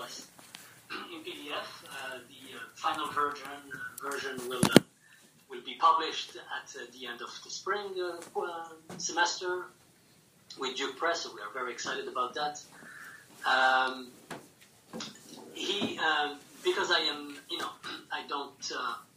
us in PDF. The final version will be published at the end of the spring semester with Duke Press, so we are very excited about that. Because I am, I don't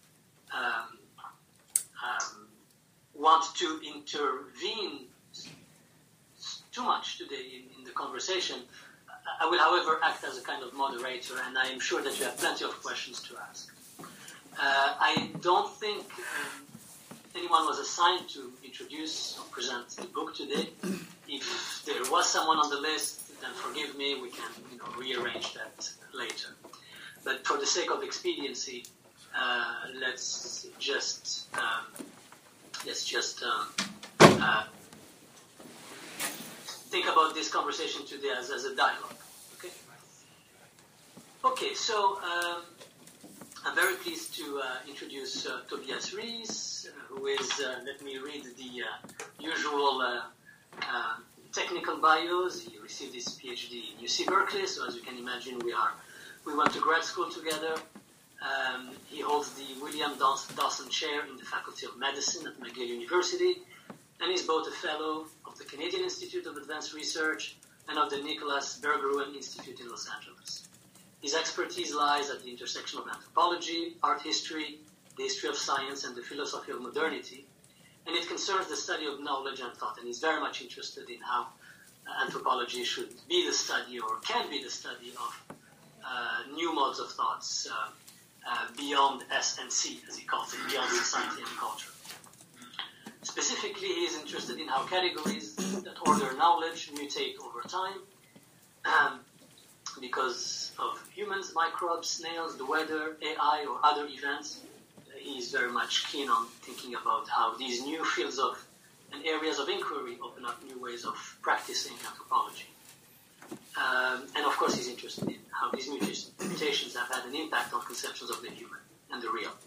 want to intervene too much today in the conversation. I will, however, act as a kind of moderator, and I am sure that you have plenty of questions to ask. I don't think anyone was assigned to introduce or present the book today. If there was someone on the list, then forgive me, we can rearrange that later. But for the sake of expediency, let's just think about this conversation today as a dialogue. Okay, so I'm very pleased to introduce Tobias Ries, who is, let me read the usual technical bios. He received his PhD in UC Berkeley, so as you can imagine, we went to grad school together. He holds the William Dawson Chair in the Faculty of Medicine at McGill University, and is both a fellow of the Canadian Institute of Advanced Research and of the Nicholas Berggruen Institute in Los Angeles. His expertise lies at the intersection of anthropology, art history, the history of science, and the philosophy of modernity, and it concerns the study of knowledge and thought, and he's very much interested in how anthropology should be the study, or can be the study, of new modes of thoughts beyond S and C, as he calls it, beyond society and culture. Specifically, he is interested in how categories that order knowledge mutate over time because of humans, microbes, snails, the weather, AI, or other events. He is very much keen on thinking about how these new fields and areas of inquiry open up new ways of practicing anthropology. And of course, he's interested in how these mutations have had an impact on conceptions of the human and the real.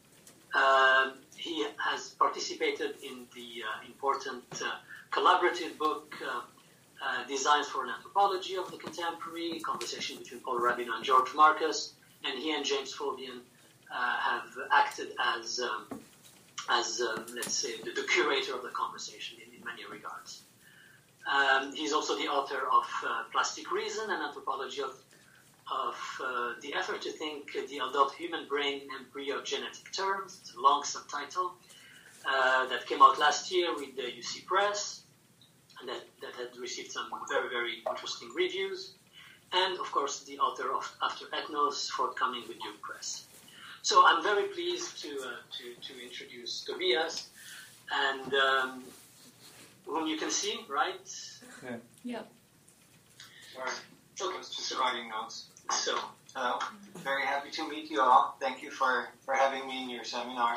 He has participated in the important collaborative book Designs for an Anthropology of the Contemporary, conversation between Paul Rabino and George Marcus, and he and James Faubion have acted as let's say, the curator of the conversation in many regards. He's also the author of Plastic Reason, an anthropology of the effort to think the adult human brain in embryogenetic terms. It's a long subtitle that came out last year with the UC Press, and that had received some very, very interesting reviews. And, of course, the author of After Ethnos, forthcoming with Duke Press. So I'm very pleased to introduce Tobias, and whom you can see, right? Yeah. Sorry, I was just writing notes. So, hello. Very happy to meet you all. Thank you for having me in your seminar.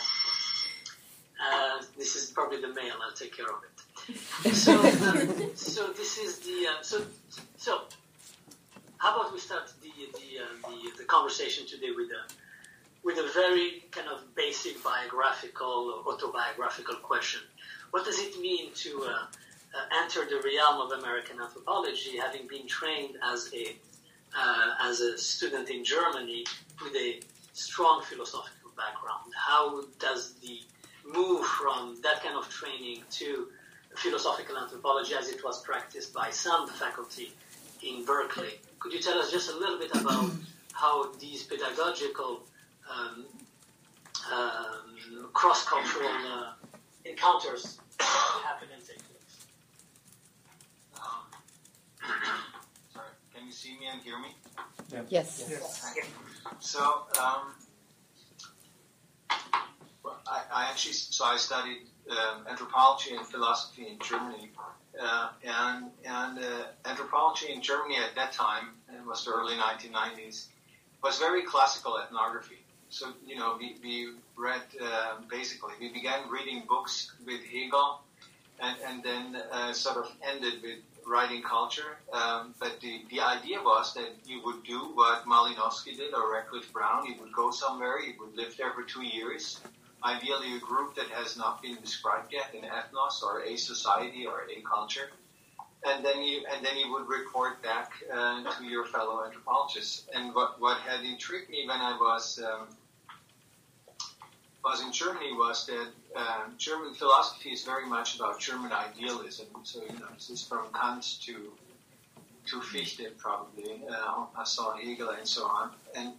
This is probably the mail. I'll take care of it. So this is the so. How about we start the conversation today with a very kind of basic biographical or autobiographical question. What does it mean to enter the realm of American anthropology, having been trained as a student in Germany with a strong philosophical background? How does the move from that kind of training to philosophical anthropology as it was practiced by some faculty in Berkeley? Could you tell us just a little bit about how these pedagogical cross-cultural encounters happen and take place? Sorry, can you see me and hear me? Yeah. Yes. So, I studied anthropology and philosophy in Germany, and anthropology in Germany at that time, it was the early 1990s, was very classical ethnography. So, we read, basically, we began reading books with Hegel, and then sort of ended with writing culture. But the idea was that you would do what Malinowski did or Radcliffe Brown. You would go somewhere, you would live there for 2 years, ideally a group that has not been described yet, an ethnos or a society or a culture. and then you would report back to your fellow anthropologists. And what had intrigued me when I was in Germany was that German philosophy is very much about German idealism. So this is from Kant to Fichte probably, I saw Hegel and so on,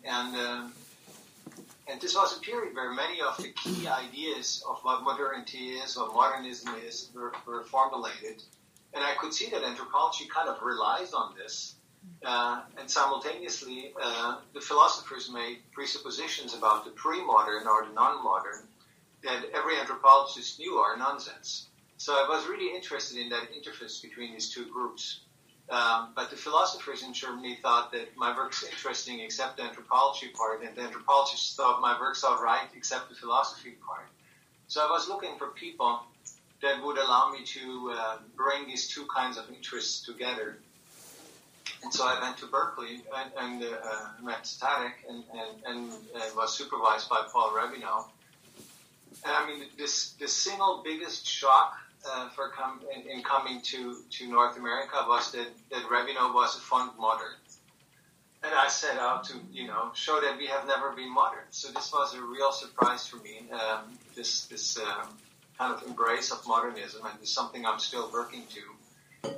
and this was a period where many of the key ideas of what modernity is, what modernism is, were formulated. And I could see that anthropology kind of relies on this. And simultaneously, the philosophers made presuppositions about the pre-modern or the non-modern that every anthropologist knew are nonsense. So I was really interested in that interface between these two groups. But the philosophers in Germany thought that my work's interesting except the anthropology part, and the anthropologists thought my work's all right except the philosophy part. So I was looking for people that would allow me to bring these two kinds of interests together. And so I went to Berkeley and met Static and was supervised by Paul Rabinow. And I mean, the single biggest shock in coming to North America was that Rabinow was a fond modern. And I set out to, show that we have never been modern. So this was a real surprise for me, this kind of embrace of modernism, and it's something I'm still working through.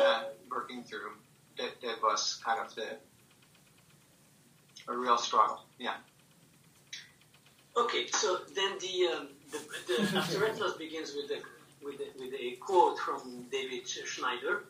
That was kind of a real struggle. Yeah. Okay, so then the After Ethnos begins with a quote from David Schneider.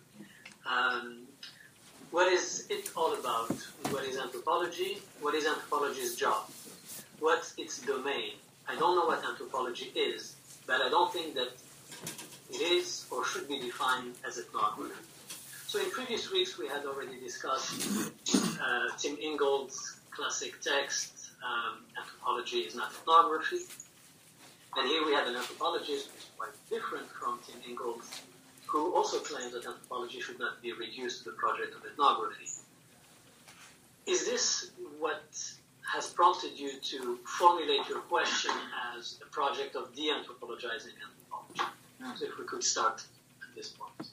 What is it all about? What is anthropology? What is anthropology's job? What's its domain? I don't know what anthropology is, but I don't think that it is or should be defined as ethnography. So in previous weeks we had already discussed Tim Ingold's classic text, Anthropology is not ethnography. And here we have an anthropologist who's quite different from Tim Ingold, who also claims that anthropology should not be reduced to the project of ethnography. Is this what has prompted you to formulate your question as a project of de-anthropologizing anthropology? So if we could start at this point.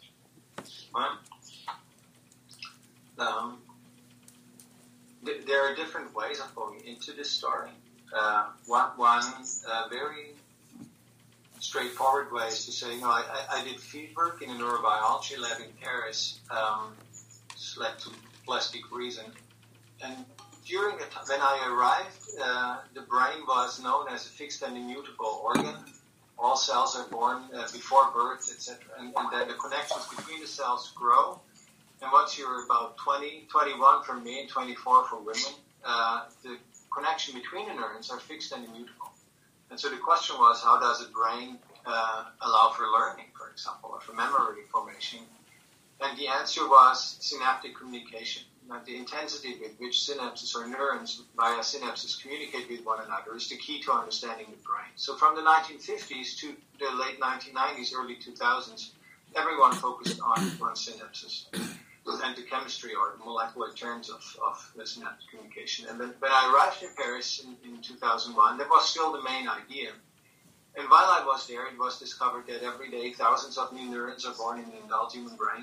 There are different ways of going into this story. One very straightforward way is to say, I did field work in a neurobiology lab in Paris. This led to plastic reason. And during the time when I arrived, the brain was known as a fixed and immutable organ. All cells are born before birth, etc. And then the connections between the cells grow. And once you're about 20, 21 for me, and 24 for women, the connection between the neurons are fixed and immutable. And so the question was, how does a brain allow for learning, for example, or for memory formation? And the answer was synaptic communication. The intensity with which synapses or neurons via synapses communicate with one another is the key to understanding the brain. So from the 1950s to the late 1990s, early 2000s, everyone focused on synapses and the chemistry or molecular terms of synaptic communication. And then when I arrived in Paris in 2001, that was still the main idea. And while I was there, it was discovered that every day thousands of new neurons are born in an adult human brain.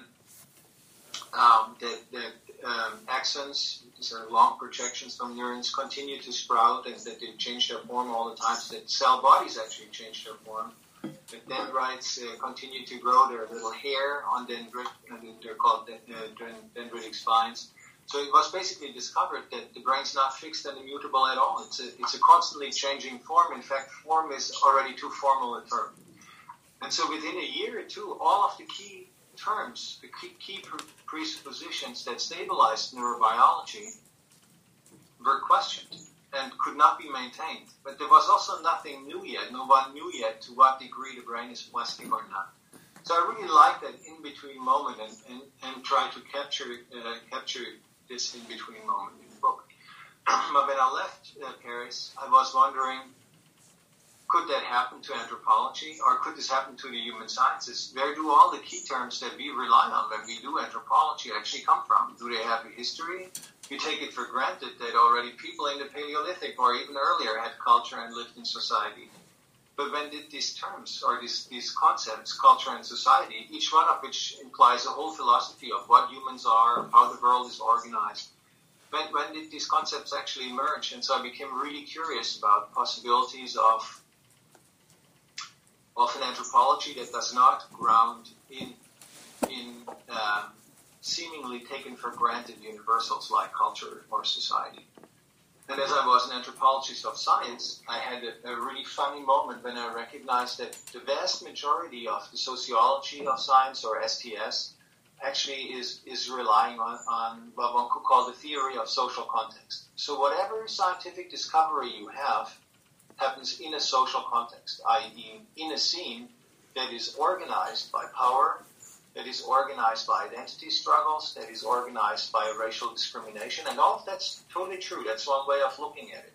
Axons, these are long projections from neurons, continue to sprout, and that they change their form all the time, so that cell bodies actually change their form. The dendrites continue to grow their little hair on dendrit, and they're called dendritic spines. So it was basically discovered that the brain's not fixed and immutable at all. It's a constantly changing form. In fact, form is already too formal a term. And so within a year or two, all of the key terms, the key presuppositions that stabilized neurobiology were questioned and could not be maintained. But there was also nothing new yet. No one knew yet to what degree the brain is plastic or not. So I really like that in-between moment and try to capture this in-between moment in the book. But when I left Paris, I was wondering, could that happen to anthropology, or could this happen to the human sciences? Where do all the key terms that we rely on when we do anthropology actually come from? Do they have a history? We take it for granted that already people in the Paleolithic or even earlier had culture and lived in society. But when did these terms or these concepts, culture and society, each one of which implies a whole philosophy of what humans are, how the world is organized, when did these concepts actually emerge? And so I became really curious about possibilities of an anthropology that does not ground in seemingly taken for granted universals like culture or society. And as I was an anthropologist of science, I had a really funny moment when I recognized that the vast majority of the sociology of science, or STS, actually is relying on what one could call the theory of social context. So whatever scientific discovery you have happens in a social context, i.e. in a scene that is organized by power, that is organized by identity struggles, that is organized by racial discrimination, and all of that's totally true. That's one way of looking at it.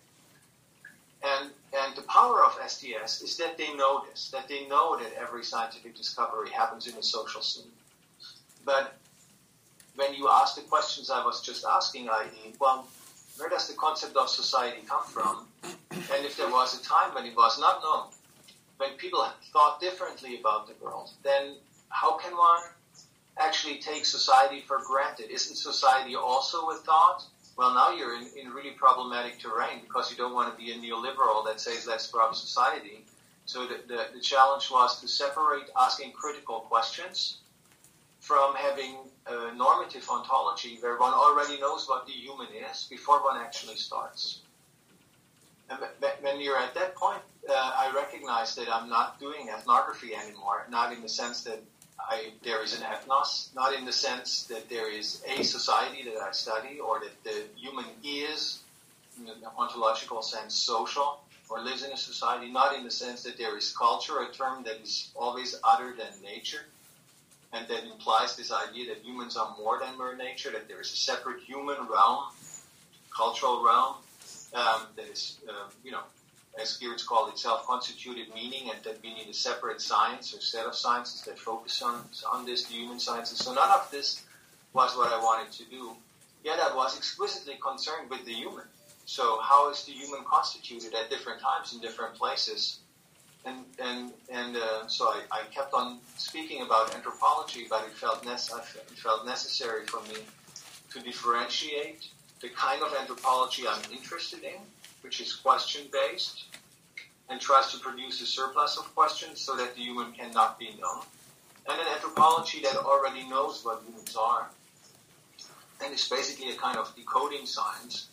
And the power of STS is that they know this, that they know that every scientific discovery happens in a social scene. But when you ask the questions I was just asking, i.e., well, where does the concept of society come from? And if there was a time when it was not known, when people thought differently about the world, then how can one actually take society for granted? Isn't society also a thought? Well, now you're in really problematic terrain because you don't want to be a neoliberal that says let's scrub society. So the challenge was to separate asking critical questions from having a normative ontology where one already knows what the human is before one actually starts. And when you're at that point, I recognize that I'm not doing ethnography anymore, not in the sense that there is an ethnos, not in the sense that there is a society that I study or that the human is, in an ontological sense, social or lives in a society, not in the sense that there is culture, a term that is always other than nature, and that implies this idea that humans are more than mere nature, that there is a separate human realm, cultural realm, that is, as Geertz called it, self-constituted meaning, and that we need a separate science or set of sciences that focus on this, the human sciences. So none of this was what I wanted to do. Yet I was exquisitely concerned with the human. So how is the human constituted at different times in different places? And so I kept on speaking about anthropology, but it felt necessary for me to differentiate the kind of anthropology I'm interested in, which is question-based, and tries to produce a surplus of questions so that the human cannot be known, and an anthropology that already knows what humans are, and is basically a kind of decoding science.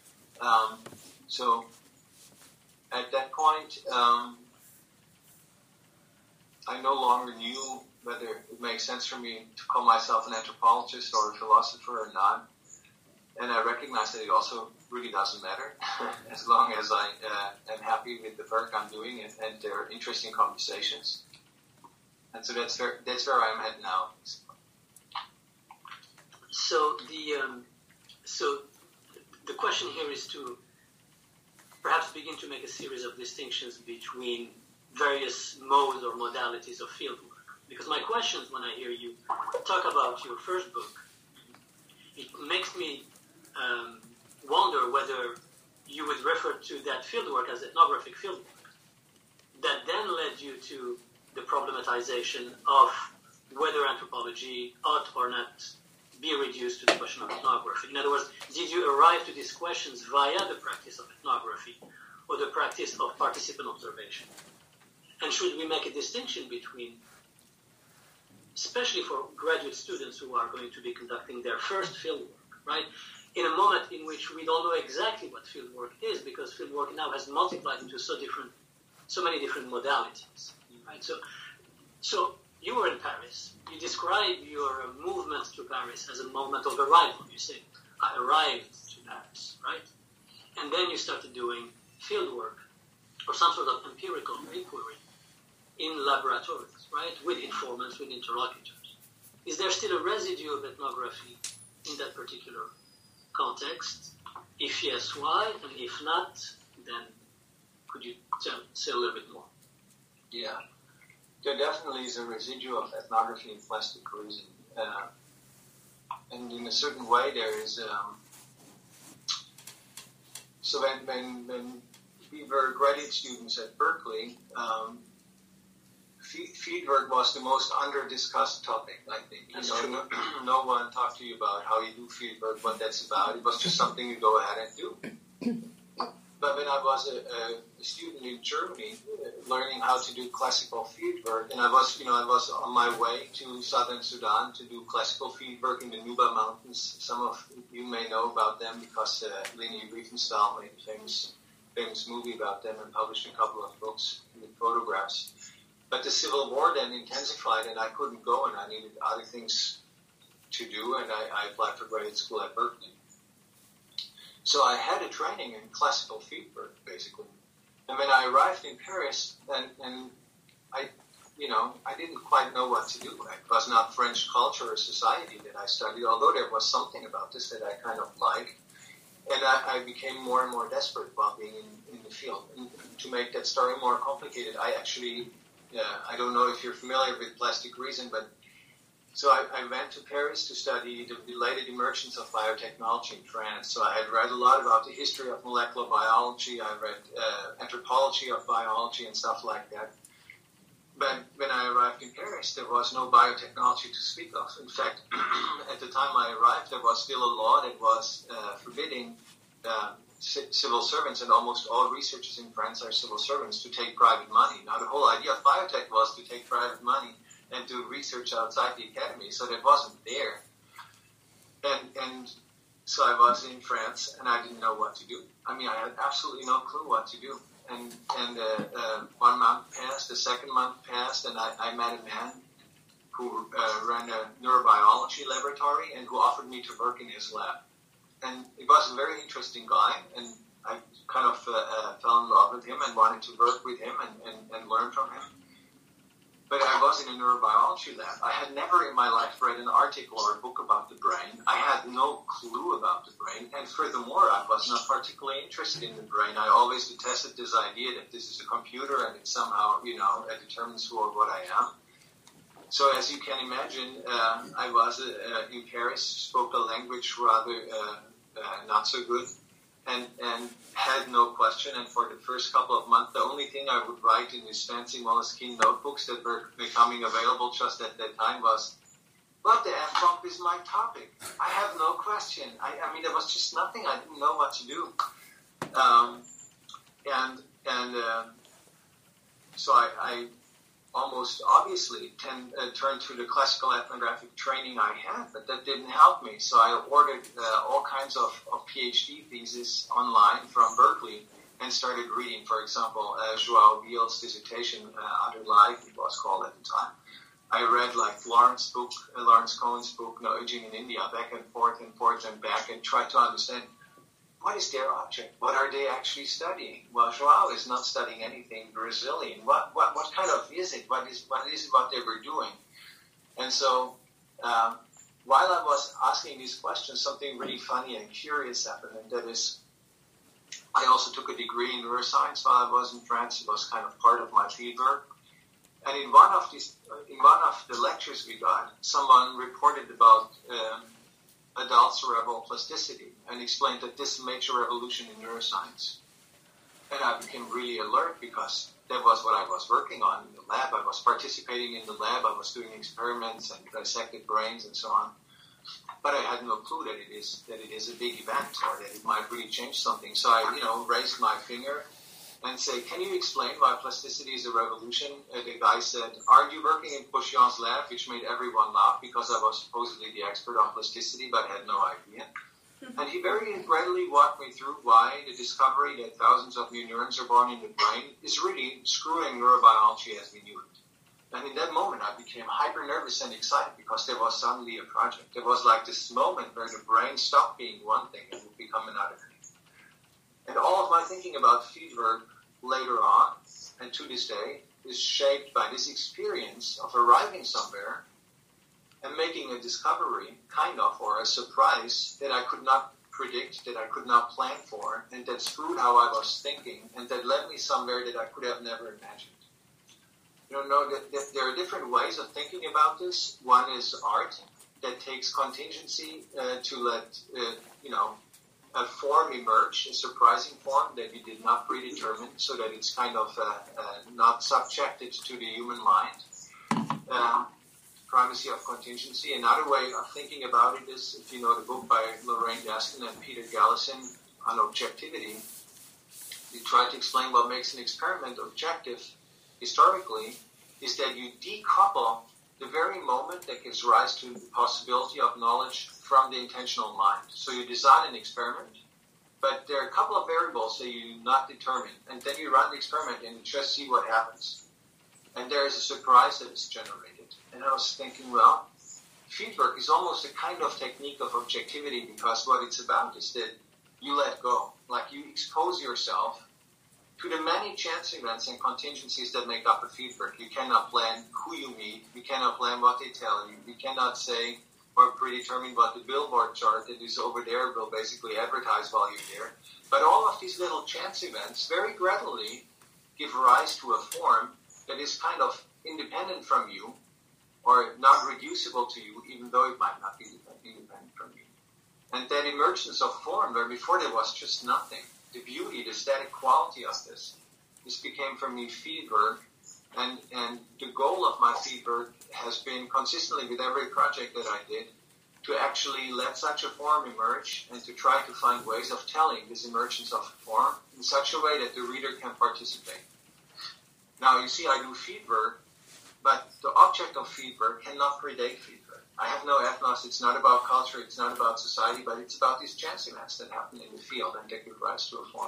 So at that point, I no longer knew whether it makes sense for me to call myself an anthropologist or a philosopher or not. And I recognize that it also really doesn't matter as long as I am happy with the work I'm doing and there are interesting conversations. And so that's where I'm at now. So the question here is to perhaps begin to make a series of distinctions between various modes or modalities of fieldwork. Because my questions when I hear you talk about your first book, it makes me wonder whether you would refer to that fieldwork as ethnographic fieldwork. That then led you to the problematization of whether anthropology ought or not be reduced to the question of ethnography. In other words, did you arrive to these questions via the practice of ethnography or the practice of participant observation? And should we make a distinction between, especially for graduate students who are going to be conducting their first fieldwork, right? In a moment in which we don't know exactly what fieldwork is, because fieldwork now has multiplied into so many different modalities, right? So you were in Paris. You describe your movement to Paris as a moment of arrival. You say, I arrived to Paris, right? And then you started doing fieldwork or some sort of empirical inquiry in laboratories, right? With informants, with interlocutors. Is there still a residue of ethnography in that particular context? If yes, why? And if not, then could you say a little bit more? Yeah. There definitely is a residue of ethnography in plastic cruising. And in a certain way there is... so when we were graduate students at Berkeley, fieldwork was the most under-discussed topic, I think. No one talked to you about how you do fieldwork, what that's about. It was just something you go ahead and do. But when I was a student in Germany, learning how to do classical fieldwork, and I was on my way to southern Sudan to do classical fieldwork in the Nuba Mountains. Some of you may know about them because Leni Riefenstahl made a famous movie about them and published a couple of books with photographs. But the Civil War then intensified, and I couldn't go, and I needed other things to do, and I applied for graduate school at Berkeley. So I had a training in classical fieldwork, basically. And when I arrived in Paris, and I didn't quite know what to do. It was not French culture or society that I studied, although there was something about this that I kind of liked. And I became more and more desperate while being in the field. And to make that story more complicated, I actually, I don't know if you're familiar with plastic reason, but so I went to Paris to study the related emergence of biotechnology in France. So I had read a lot about the history of molecular biology. I read anthropology of biology and stuff like that. But when I arrived in Paris, there was no biotechnology to speak of. In fact, at the time I arrived, there was still a law that was forbidding civil servants, and almost all researchers in France are civil servants, to take private money. Now, the whole idea of biotech was to take private money and do research outside the academy, so that wasn't there. And so I was in France, and I didn't know what to do. I mean, I had absolutely no clue what to do. And 1 month passed, the second month passed, and I met a man who ran a neurobiology laboratory and who offered me to work in his lab. And it was a very interesting guy, and I kind of fell in love with him and wanted to work with him and learn from him. But I was in a neurobiology lab. I had never in my life read an article or a book about the brain. I had no clue about the brain. And furthermore, I was not particularly interested in the brain. I always detested this idea that this is a computer and it somehow, it determines who or what I am. So as you can imagine, I was in Paris, spoke a language rather not so good, and had no question. And for the first couple of months, the only thing I would write in these fancy Moleskine notebooks that were becoming available just at that time was, what the F-bomb is my topic? I have no question. I mean, there was just nothing. I didn't know what to do. So I almost obviously turned to the classical ethnographic training I had, but that didn't help me. So I ordered all kinds of PhD theses online from Berkeley and started reading, for example, Joao Biel's dissertation, Other Life, it was called at the time. I read like Lawrence Cohen's book, No Aging in India, back and forth and back, and tried to understand, what is their object? What are they actually studying? Well, Joao is not studying anything Brazilian. What kind of is it? What is it what they were doing? And so while I was asking these questions, something really funny and curious happened, and that is, I also took a degree in neuroscience while I was in France. It was kind of part of my fieldwork. And in one of the lectures we got, someone reported about adult cerebral plasticity and explained that this is a major revolution in neuroscience. And I became really alert because that was what I was working on in the lab. I was participating in the lab. I was doing experiments and dissected brains and so on. But I had no clue that it is a big event or that it might really change something. So I, raised my finger and say, can you explain why plasticity is a revolution? And the guy said, aren't you working in Poussin's lab? Which made everyone laugh because I was supposedly the expert on plasticity, but had no idea. And he very readily walked me through why the discovery that thousands of new neurons are born in the brain is really screwing neurobiology as we knew it. And in that moment, I became hyper nervous and excited because there was suddenly a project. There was like this moment where the brain stopped being one thing and would become another thing. And all of my thinking about fieldwork later on, and to this day, is shaped by this experience of arriving somewhere and making a discovery, kind of, or a surprise that I could not predict, that I could not plan for, and that screwed how I was thinking, and that led me somewhere that I could have never imagined. There are different ways of thinking about this. One is art that takes contingency to let, a form emerged, a surprising form that you did not predetermine, so that it's kind of not subjected to the human mind. Primacy of contingency. Another way of thinking about it is, if you know the book by Lorraine Destin and Peter Gallison on objectivity, you try to explain what makes an experiment objective historically, is that you decouple the very moment that gives rise to the possibility of knowledge from the intentional mind. So you design an experiment, but there are a couple of variables that you not determine, and then you run the experiment and you just see what happens. And there is a surprise that is generated. And I was thinking, well, fieldwork is almost a kind of technique of objectivity, because what it's about is that you let go. Like, you expose yourself to the many chance events and contingencies that make up a fieldwork. You cannot plan who you meet. You cannot plan what they tell you. You cannot say or predetermine what the billboard chart that is over there will basically advertise while you're there. But all of these little chance events very gradually give rise to a form that is kind of independent from you, or not reducible to you, even though it might not be independent from you. And that emergence of form, where before there was just nothing, the beauty, the static quality of this became for me fieldwork. And the goal of my fieldwork has been, consistently with every project that I did, to actually let such a form emerge and to try to find ways of telling this emergence of a form in such a way that the reader can participate. Now, you see, I do fieldwork, but the object of fieldwork cannot predate fieldwork. I have no ethnos. It's not about culture. It's not about society, but it's about these chance events that happen in the field and that give rise to a form.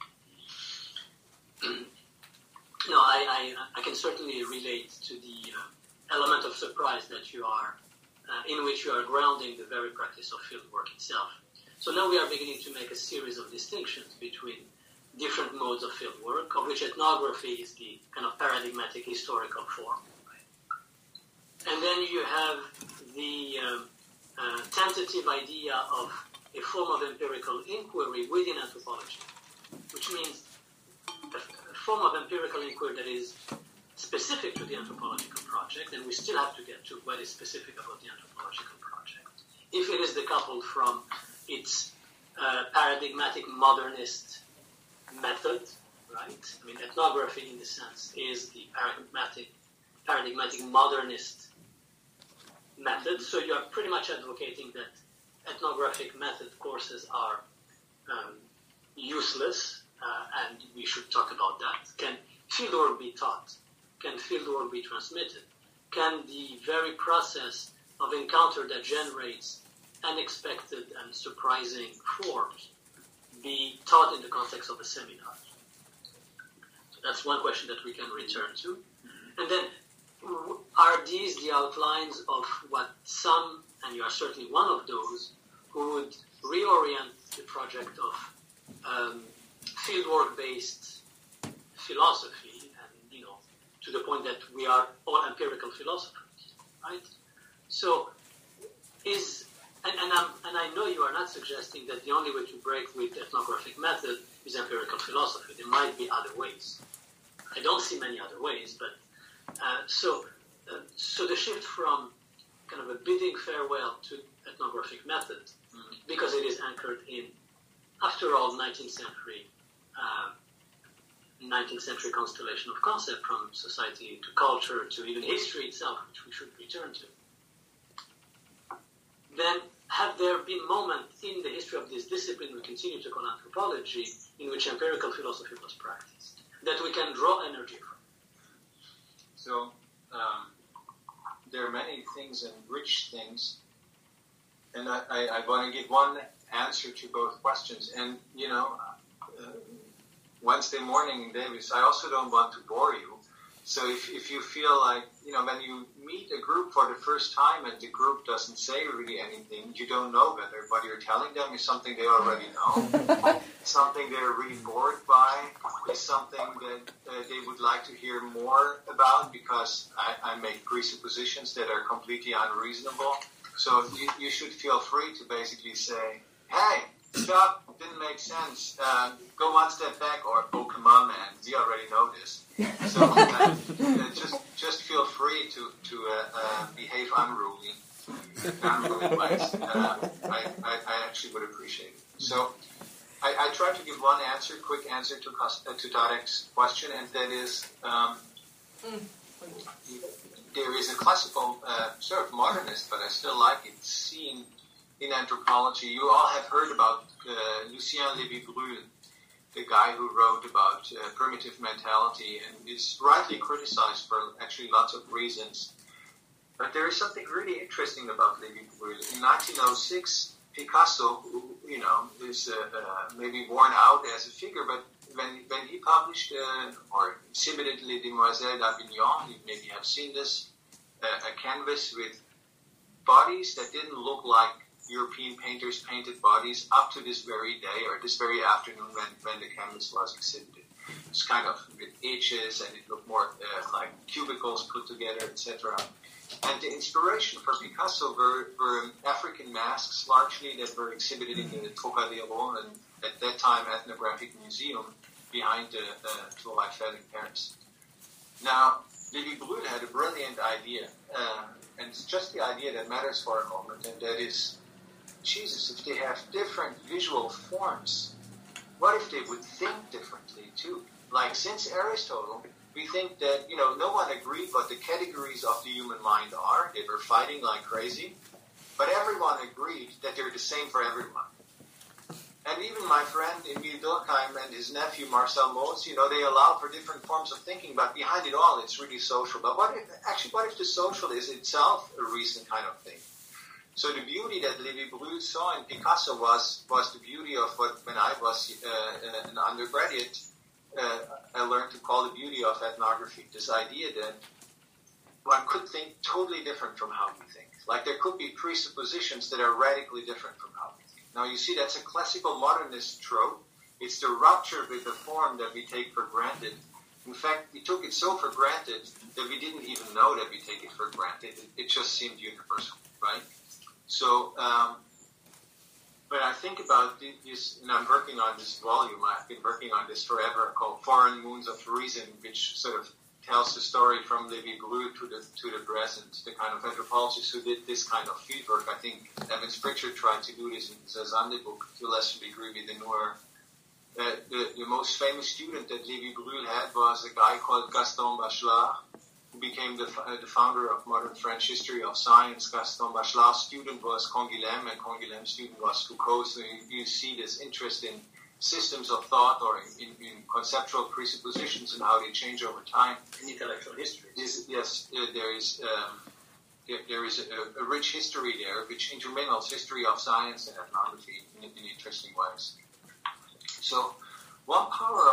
No, I can certainly relate to the element of surprise that you are, in which you are grounding the very practice of fieldwork itself. So now we are beginning to make a series of distinctions between different modes of fieldwork, of which ethnography is the kind of paradigmatic historical form. And then you have the tentative idea of a form of empirical inquiry within anthropology, which means a form of empirical inquiry that is specific to the anthropological project, and we still have to get to what is specific about the anthropological project. If it is decoupled from its paradigmatic modernist method, right? I mean, ethnography, in the sense, is the paradigmatic modernist method. So you are pretty much advocating that ethnographic method courses are useless, and we should talk about that. Can fieldwork be taught? Can fieldwork be transmitted? Can the very process of encounter that generates unexpected and surprising forms be taught in the context of a seminar? So that's one question that we can return to. And then, are these the outlines of what some, and you are certainly one of those, who would reorient the project of fieldwork-based philosophy, and, you know, to the point that we are all empirical philosophers, right? So, and I know you are not suggesting that the only way to break with ethnographic method is empirical philosophy. There might be other ways. I don't see many other ways, but so the shift from kind of a bidding farewell to ethnographic method, because it is anchored in, after all, 19th century constellation of concept, from society to culture to even history itself, which we should return to. Then, have there been moments in the history of this discipline we continue to call anthropology, in which empirical philosophy was practiced, that we can draw energy from? So, there are many things and rich things, and I want to give one answer to both questions. And, you know, Wednesday morning in Davis, I also don't want to bore you. So if you feel like, you know, when you meet a group for the first time and the group doesn't say really anything, you don't know whether what you're telling them is something they already know, something they're really bored by, is something that they would like to hear more about, because I make presuppositions that are completely unreasonable. So you should feel free to basically say, hey, stop, didn't make sense, go one step back, or, oh, come on, man, we already know this. So just feel free to behave unruly wise. I actually would appreciate it. So I try to give one answer, quick answer to Tarek's question, and that is there is a classical sort of modernist, but I still like it, scene in anthropology. You all have heard about Lucien Lévy-Bruhl, the guy who wrote about primitive mentality and is rightly criticized for actually lots of reasons. But there is something really interesting about Lévy-Bruhl. In 1906, Picasso, who, is maybe worn out as a figure, but when he published or exhibited Les Demoiselles d'Avignon, you maybe have seen this, a canvas with bodies that didn't look like European painters painted bodies up to this very day or this very afternoon when the canvas was exhibited. It's kind of with edges and it looked more like cubicles put together, etc. And the inspiration for Picasso were African masks largely that were exhibited in the Trocadéro and at that time ethnographic museum behind the Tour Eiffel in Paris. Now, Lévy-Bruhl had a brilliant idea, and it's just the idea that matters for a moment, and that is, Jesus, if they have different visual forms, what if they would think differently too? Like, since Aristotle, we think that, no one agreed what the categories of the human mind are. They were fighting like crazy. But everyone agreed that they're the same for everyone. And even my friend Emile Durkheim and his nephew Marcel Mauss, they allow for different forms of thinking, but behind it all, it's really social. But what if the social is itself a recent kind of thing? So the beauty that Lévy-Bruhl saw in Picasso was the beauty of what, when I was an undergraduate, I learned to call the beauty of ethnography. This idea that one could think totally different from how we think. Like there could be presuppositions that are radically different from how we think. Now you see that's a classical modernist trope. It's the rupture with the form that we take for granted. In fact, we took it so for granted that we didn't even know that we take it for granted. It just seemed universal, right? So, when I think about this, and I'm working on this volume, I've been working on this forever, called Foreign Moons of Reason, which sort of tells the story from Lévy-Bruhl to the present, the kind of anthropologists who did this kind of fieldwork. I think Evans Pritchard tried to do this in the Zazande book to a lesser degree with Denouer. The most famous student that Lévy-Bruhl had was a guy called Gaston Bachelard, who became the founder of modern French history of science. Gaston Bachelard's student was Canguilhem, and Canguilhem's student was Foucault. So you see this interest in systems of thought or in conceptual presuppositions and how they change over time. In intellectual history. There is a rich history there which intermingles history of science and ethnography in interesting ways. So one power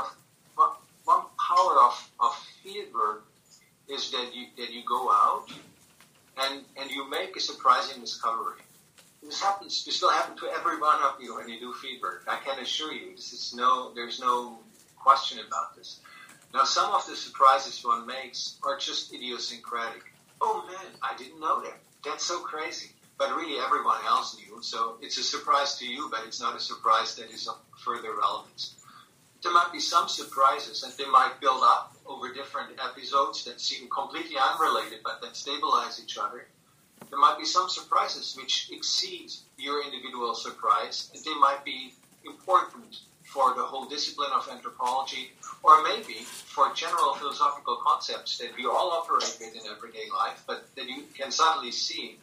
of fieldwork is that you go out and you make a surprising discovery. This will happen to every one of you when you do fieldwork. I can assure you, there's no question about this. Now, some of the surprises one makes are just idiosyncratic. Oh man, I didn't know that. That's so crazy. But really everyone else knew, so it's a surprise to you, but it's not a surprise that is of further relevance. There might be some surprises, and they might build up over different episodes that seem completely unrelated, but that stabilize each other. There might be some surprises which exceed your individual surprise, and they might be important for the whole discipline of anthropology, or maybe for general philosophical concepts that we all operate with in everyday life, but that you can suddenly see,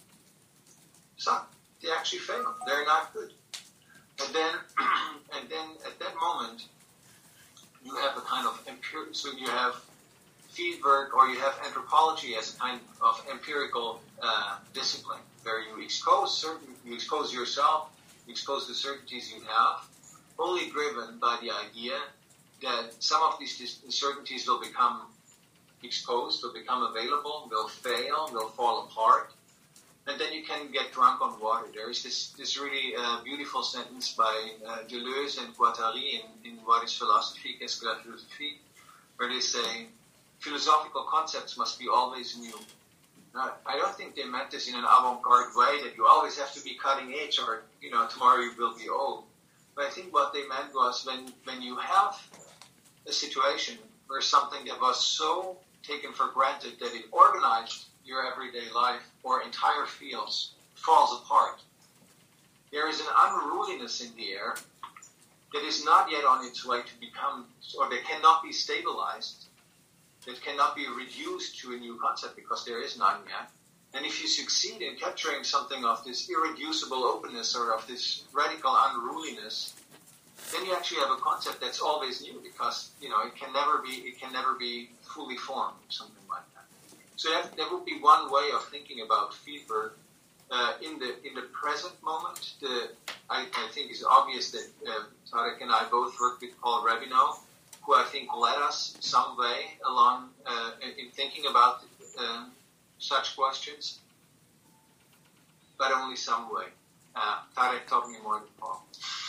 they actually fail. They're not good. And then at that moment, you have a kind of so you have fieldwork, or you have anthropology as a kind of empirical discipline, where you expose yourself, you expose the certainties you have, only driven by the idea that some of these uncertainties will become exposed, will become available, will fail, will fall apart. And then you can get drunk on water. There is this really beautiful sentence by Deleuze and Guattari in What is Philosophy, Qu'est-ce que la philosophie, where they say, philosophical concepts must be always new. Now, I don't think they meant this in an avant-garde way, that you always have to be cutting edge, or, tomorrow you will be old. But I think what they meant was when you have a situation where something that was so taken for granted that it organized your everyday life or entire fields falls apart, there is an unruliness in the air that is not yet on its way to become, or that cannot be stabilized, that cannot be reduced to a new concept because there is none yet. And if you succeed in capturing something of this irreducible openness or of this radical unruliness, then you actually have a concept that's always new because, you know, it can never be fully formed, something like that. So that would be one way of thinking about fever. In the present moment, I think it's obvious that Tarek and I both worked with Paul Rabinow, who I think led us some way along in thinking about such questions, but only some way. Tarek taught me more than Paul.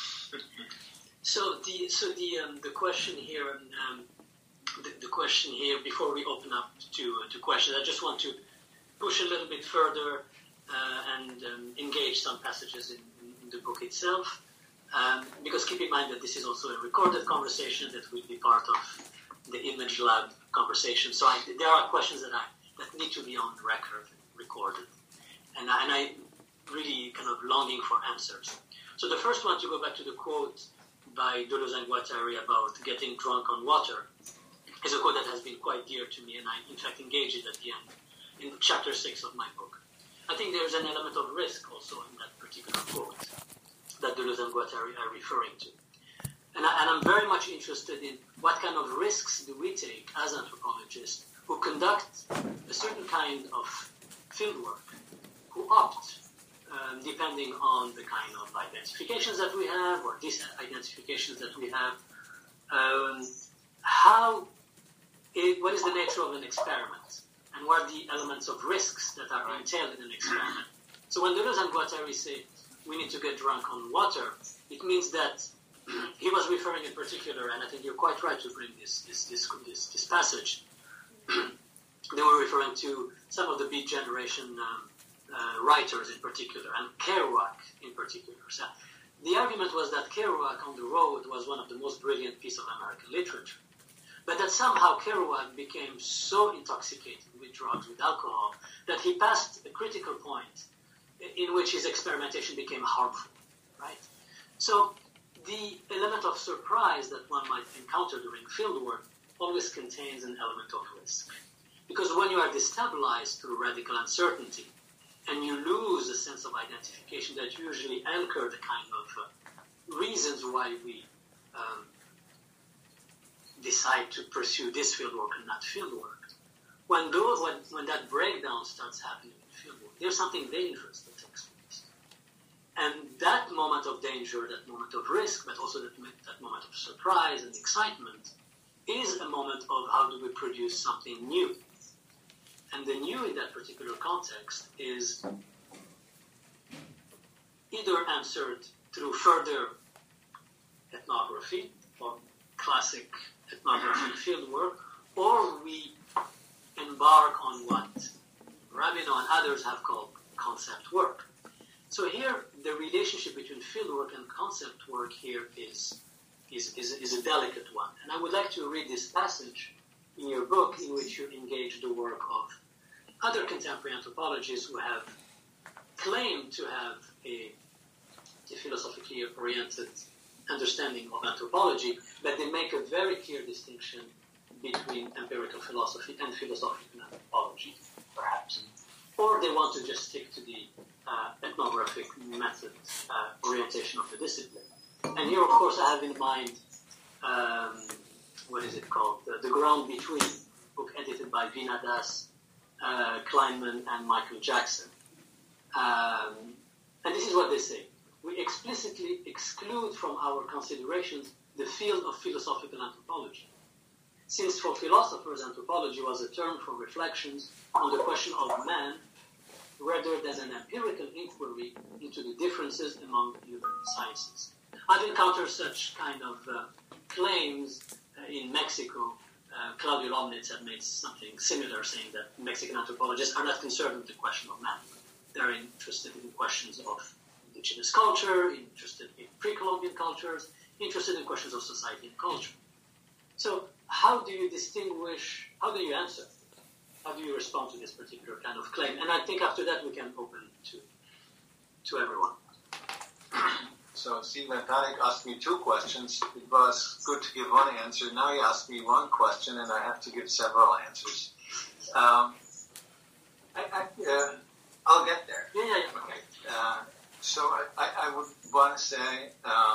So the question here, the question here before we open up to questions, I just want to push a little bit further and engage some passages in the book itself, because keep in mind that this is also a recorded conversation that will be part of the Image Lab conversation. So there are questions that need to be on the record, recorded, and I really kind of longing for answers. So the first one, to go back to the quote by Deleuze and Guattari about getting drunk on water, is a quote that has been quite dear to me, and I in fact engage it at the end in chapter 6 of my book. I think there's an element of risk also in that particular quote that Deleuze and Guattari are referring to. And I'm very much interested in what kind of risks do we take as anthropologists who conduct a certain kind of fieldwork, who opt, depending on the kind of identifications that we have or disidentifications that we have, what is the nature of an experiment? And what are the elements of risks that are entailed in an experiment? So when Deleuze and Guattari say we need to get drunk on water, it means that he was referring in particular, and I think you're quite right to bring this passage. They were referring to some of the Beat Generation writers in particular, and Kerouac in particular. So the argument was that Kerouac on the road was one of the most brilliant pieces of American literature. But that somehow Kerouac became so intoxicated with drugs, with alcohol, that he passed a critical point in which his experimentation became harmful, right? So the element of surprise that one might encounter during fieldwork always contains an element of risk. Because when you are destabilized through radical uncertainty, and you lose a sense of identification that usually anchor the kind of reasons why we decide to pursue this fieldwork and not fieldwork. When that breakdown starts happening in fieldwork, there's something dangerous that takes place. And that moment of danger, that moment of risk, but also that moment of surprise and excitement is a moment of how do we produce something new. And the new in that particular context is either answered through further ethnography or classic ethnography fieldwork, or we embark on what Rabinow and others have called concept work. So here, the relationship between fieldwork and concept work here is a delicate one. And I would like to read this passage in your book in which you engage the work of other contemporary anthropologists who have claimed to have a philosophically oriented understanding of anthropology, but they make a very clear distinction between empirical philosophy and philosophical anthropology, perhaps. Or they want to just stick to the ethnographic method orientation of the discipline. And here, of course, I have in mind, what is it called? The Ground Between, book edited by Vina Das, Kleinman, and Michael Jackson. And this is what they say. We explicitly exclude from our considerations the field of philosophical anthropology, since for philosophers anthropology was a term for reflections on the question of man rather than an empirical inquiry into the differences among human sciences. I've encountered such kind of claims in Mexico. Claudio Lomnitz had made something similar, saying that Mexican anthropologists are not concerned with the question of man. They're interested in questions of indigenous culture, interested in pre-Columbian cultures, interested in questions of society and culture. So how do you distinguish, how do you answer? How do you respond to this particular kind of claim? And I think after that we can open to everyone. So Stephen Panic asked me 2 questions. It was good to give one answer. Now he asked me 1 question, and I have to give several answers. I'll get there. Yeah. Okay. So I would want to say,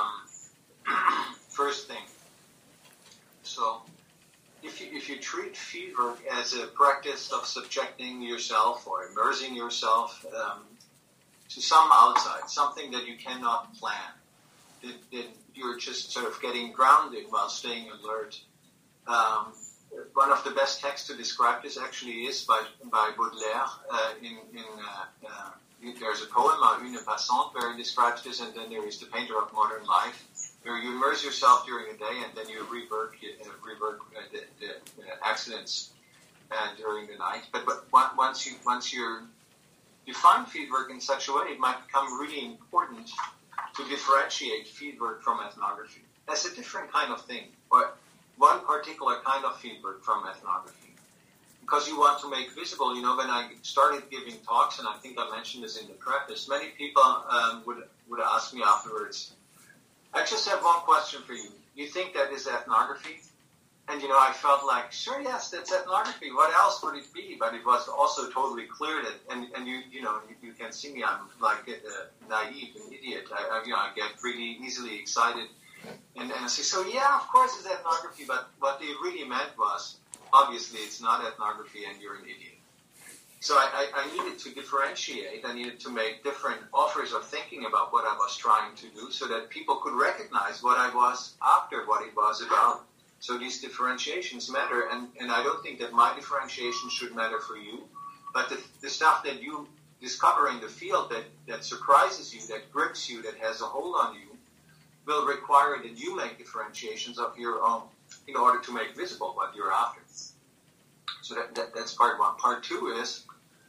first thing. So if you treat fieldwork as a practice of subjecting yourself or immersing yourself to some outside, something that you cannot plan, that you're just sort of getting grounded while staying alert. One of the best texts to describe this actually is by Baudelaire. There's a poem, Une Passante, where he describes this, and then there is The Painter of Modern Life, where you immerse yourself during the day and then you rework the accidents during the night. But once you define fieldwork in such a way, it might become really important to differentiate fieldwork from ethnography. That's a different kind of thing, or one particular kind of fieldwork from ethnography. Because you want to make visible, when I started giving talks, and I think I mentioned this in the preface, many people would ask me afterwards, I just have one question for you. You think that is ethnography? And, I felt like, sure, yes, that's ethnography. What else would it be? But it was also totally clear that, and you can see me, I'm like naive, an idiot. I get really easily excited. And I say, so yeah, of course it's ethnography, but what they really meant was, obviously it's not ethnography and you're an idiot. So I needed to differentiate. I needed to make different offers of thinking about what I was trying to do so that people could recognize what I was after, what it was about. So these differentiations matter, and I don't think that my differentiation should matter for you, but the stuff that you discover in the field that surprises you, that grips you, that has a hold on you, will require that you make differentiations of your own in order to make visible what you're after. So that's part 1. Part 2 is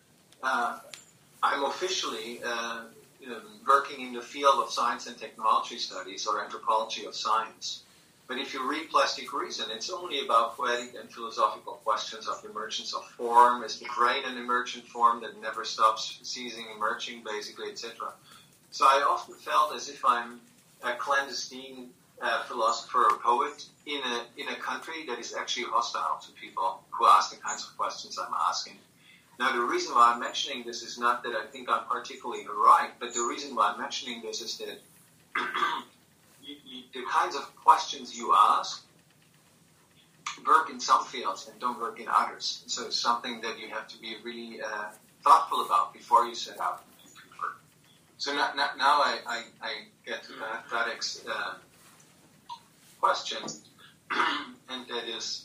I'm officially working in the field of science and technology studies, or anthropology of science. But if you read Plastic Reason, it's only about poetic and philosophical questions of emergence of form. Is the brain an emergent form that never stops ceasing emerging, basically, etc.? So I often felt as if I'm a clandestine philosopher or poet in a country that is actually hostile to people who ask the kinds of questions I'm asking. Now, the reason why I'm mentioning this is not that I think I'm particularly right, but the reason why I'm mentioning this is that the kinds of questions you ask work in some fields and don't work in others. So it's something that you have to be really thoughtful about before you set out to do work. So now I get to Tadek's question, and that is,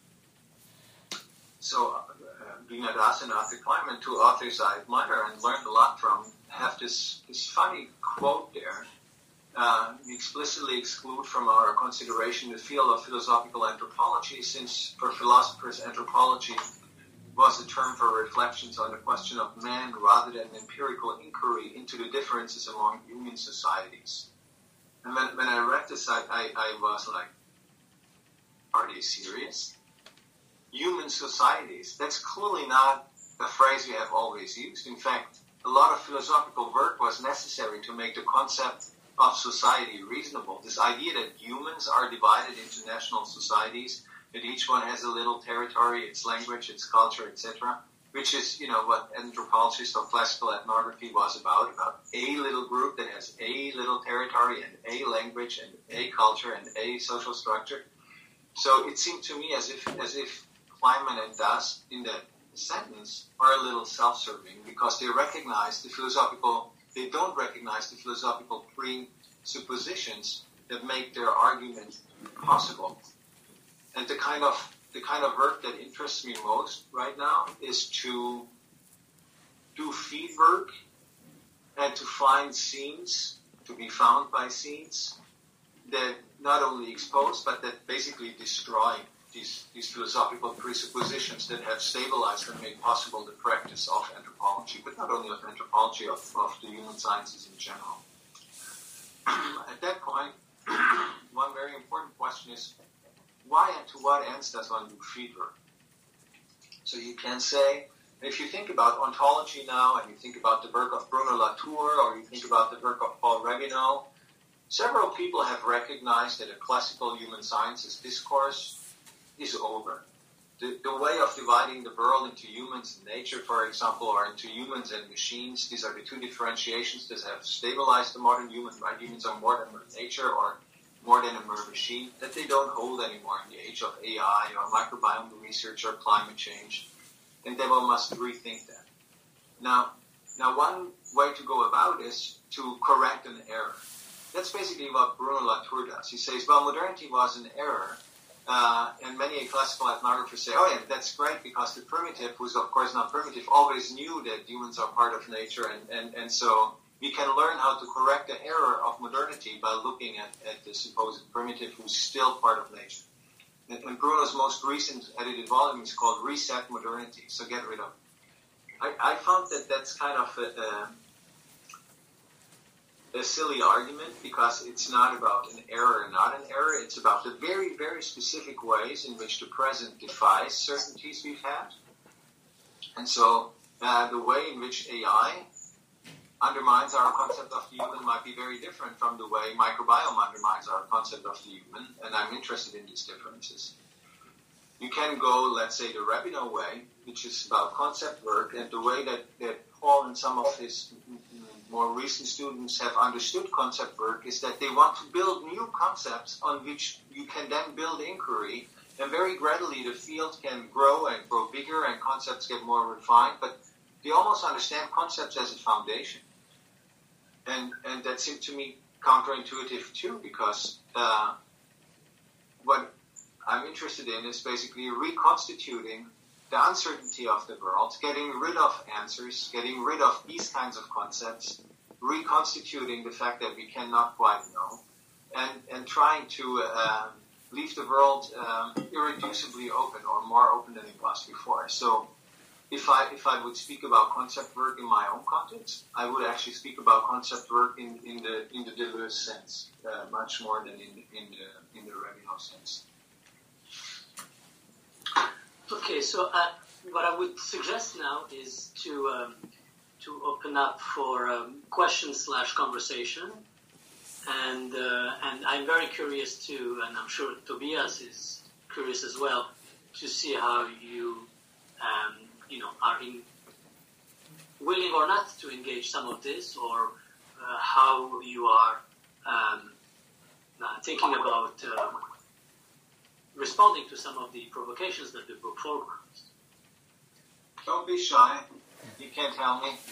so Bina Das and Arthur Kleinman, 2 authors I admire and learned a lot from, have this funny quote there. We explicitly exclude from our consideration the field of philosophical anthropology, since for philosophers anthropology was a term for reflections on the question of man rather than empirical inquiry into the differences among human societies. And when I read this, I was like, are they serious? Human societies, that's clearly not a phrase we have always used. In fact, a lot of philosophical work was necessary to make the concept of society reasonable. This idea that humans are divided into national societies, that each one has a little territory, its language, its culture, etc., which is, what anthropologists or classical ethnography was about a little group that has a little territory and a language and a culture and a social structure. So it seemed to me as if Kleinman and Das in that sentence are a little self-serving, because they don't recognize the philosophical presuppositions that make their argument possible. And the kind of work that interests me most right now is to do feed work and to find scenes, to be found by scenes that not only expose, but that basically destroy these philosophical presuppositions that have stabilized and made possible the practice of anthropology, but not only of anthropology, of the human sciences in general. At that point, one very important question is, why and to what ends does one do feed work? So you can say And if you think about ontology now, and you think about the work of Bruno Latour, or you think about the work of Paul Reginault, several people have recognized that a classical human sciences discourse is over. The way of dividing the world into humans and nature, for example, or into humans and machines, these are the two differentiations that have stabilized the modern human, right? Humans are more than nature or more than a mere machine, that they don't hold anymore in the age of AI or microbiome research or climate change. And then one must rethink that. Now one way to go about is to correct an error. That's basically what Bruno Latour does. He says, well, modernity was an error, and many classical ethnographers say, oh yeah, that's great, because the primitive, who's of course not primitive, always knew that humans are part of nature, and so we can learn how to correct the error of modernity by looking at the supposed primitive who's still part of nature. And Bruno's most recent edited volume is called Reset Modernity, so get rid of it. I found that that's kind of a silly argument, because it's not about an error or not an error. It's about the very, very specific ways in which the present defies certainties we've had. And so the way in which AI undermines our concept of the human might be very different from the way microbiome undermines our concept of the human, and I'm interested in these differences. You can go, let's say, the Reginault way, which is about concept work, and the way that Paul and some of his more recent students have understood concept work is that they want to build new concepts on which you can then build inquiry, and very gradually the field can grow and grow bigger and concepts get more refined, but they almost understand concepts as a foundation. And that seemed to me counterintuitive too, because what I'm interested in is basically reconstituting the uncertainty of the world, getting rid of answers, getting rid of these kinds of concepts, reconstituting the fact that we cannot quite know, and trying to leave the world irreducibly open, or more open than it was before. So if I would speak about concept work in my own context, I would actually speak about concept work in the Deleuze sense, much more than in the Reginault sense. Okay, so what I would suggest now is to open up for question/conversation, and I'm very curious to, and I'm sure Tobias is curious as well, to see how you are willing or not to engage some of this, or how you are thinking about responding to some of the provocations that the book foregrounds. Don't be shy. You can't tell me.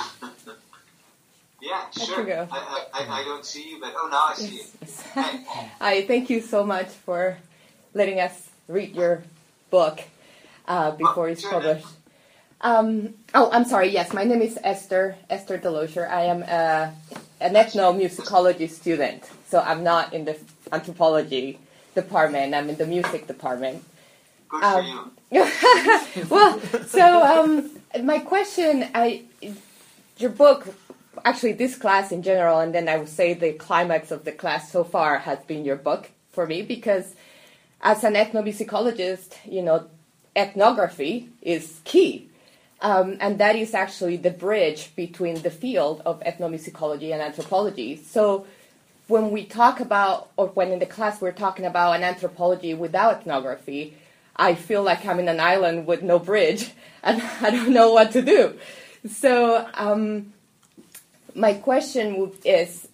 Yeah, sure. I don't see you, but now I see you. Hey. I thank you so much for letting us read your book before it's published. I'm sorry. Yes, my name is Esther Delosier. I am an ethnomusicology student, so I'm not in the anthropology department. I'm in the music department. Good for you. Well, so my question, your book, actually this class in general, and then I would say the climax of the class so far has been your book for me, because as an ethnomusicologist, ethnography is key. And that is actually the bridge between the field of ethnomusicology and anthropology. So when we talk about, or when in the class we're talking about an anthropology without ethnography, I feel like I'm in an island with no bridge, and I don't know what to do. So my question is,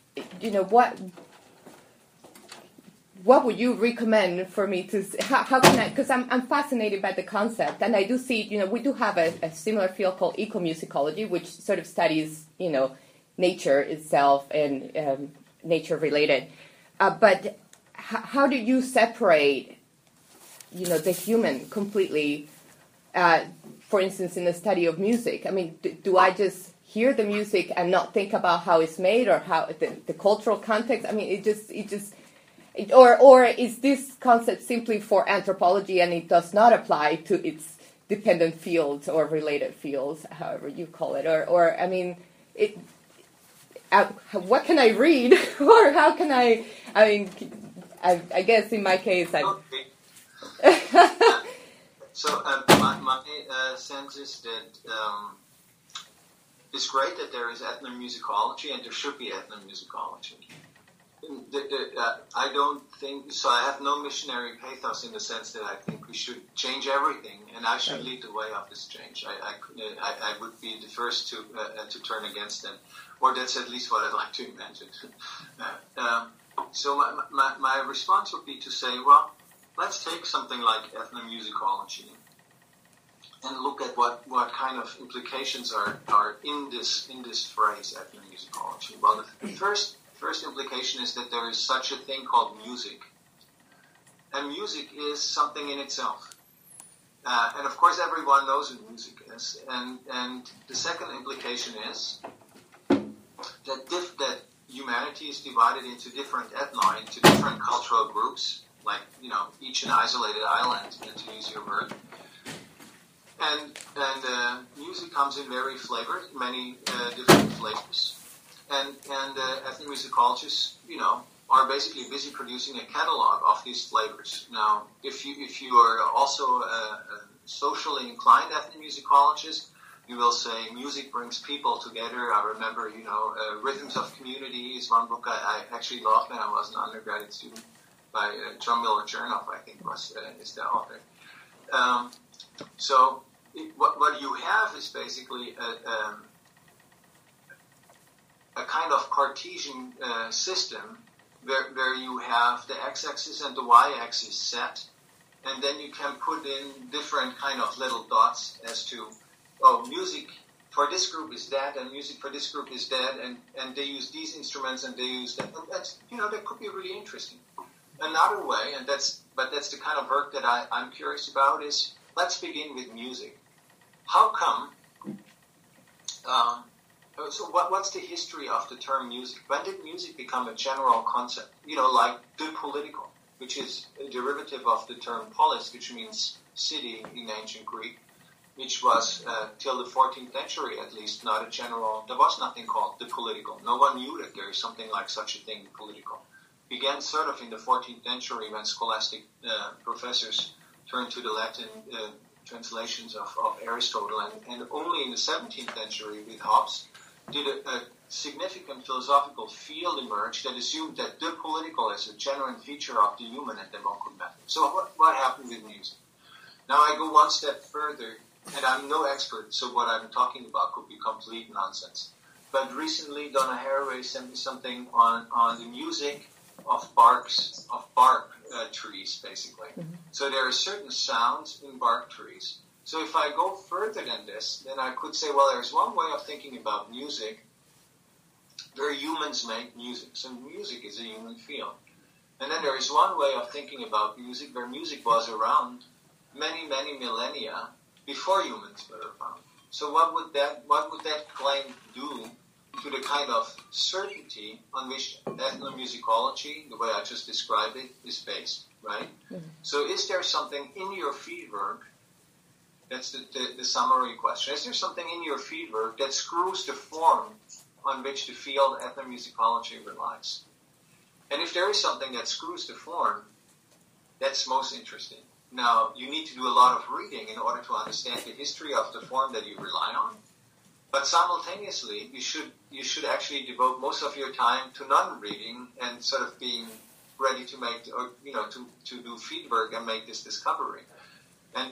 what would you recommend for me to, how can I, because I'm fascinated by the concept, and I do see, we do have a similar field called ecomusicology, which sort of studies, nature itself and nature-related. But how do you separate, the human completely, for instance, in the study of music? I mean, do I just hear the music and not think about how it's made or how the cultural context? I mean, or is this concept simply for anthropology and it does not apply to its dependent fields or related fields, however you call it? Or I mean, what can I read? Or how can I guess in my case, So my sense is that it's great that there is ethnomusicology, and there should be ethnomusicology. I don't think so. I have no missionary pathos in the sense that I think we should change everything, and I should lead the way of this change. I would be the first to turn against them, or that's at least what I'd like to imagine. So my response would be to say, well, let's take something like ethnomusicology and look at what kind of implications are in this phrase ethnomusicology. Well, the first implication is that there is such a thing called music. And music is something in itself. And of course everyone knows what music is. And the second implication is that humanity is divided into different ethni, into different cultural groups, like, each an isolated island, to use your word. And music comes in many different flavors. And ethnomusicologists, are basically busy producing a catalog of these flavors. Now, if you are also a socially inclined ethnomusicologist, you will say music brings people together. I remember, Rhythms of Community is one book I actually loved when I was an undergraduate student by John Miller Chernoff, I think is the author. So what you have is basically a kind of Cartesian system where you have the x-axis and the y-axis set, and then you can put in different kind of little dots as to, music for this group is that, and music for this group is that, and they use these instruments and they use that. And that's, that could be really interesting. Another way, that's the kind of work that I'm curious about, is let's begin with music. How come? So what's the history of the term music? When did music become a general concept? Like the political, which is a derivative of the term polis, which means city in ancient Greek, which was till the 14th century at least not a general. There was nothing called the political. No one knew that there is something like such a thing, political. Began sort of in the 14th century when scholastic professors turned to the Latin translations of Aristotle, and only in the 17th century with Hobbes did a significant philosophical field emerge that assumed that the political is a genuine feature of the human and that one could method. So what happened with music? Now I go one step further, and I'm no expert, so what I'm talking about could be complete nonsense. But recently Donna Haraway sent me something on the music of bark trees, basically. Mm-hmm. So there are certain sounds in bark trees. So if I go further than this, then I could say, well, there's one way of thinking about music where humans make music. So music is a human field. And then there is one way of thinking about music where music was around many, many millennia before humans were around. So what would that claim do to the kind of certainty on which ethnomusicology, the way I just described it, is based, right? Mm-hmm. So is there something in your fieldwork? That's the summary question. Is there something in your fieldwork that screws the form on which the field ethnomusicology relies? And if there is something that screws the form, that's most interesting. Now, you need to do a lot of reading in order to understand the history of the form that you rely on. But simultaneously, you should actually devote most of your time to non-reading and sort of being ready to make, or to do fieldwork and make this discovery. And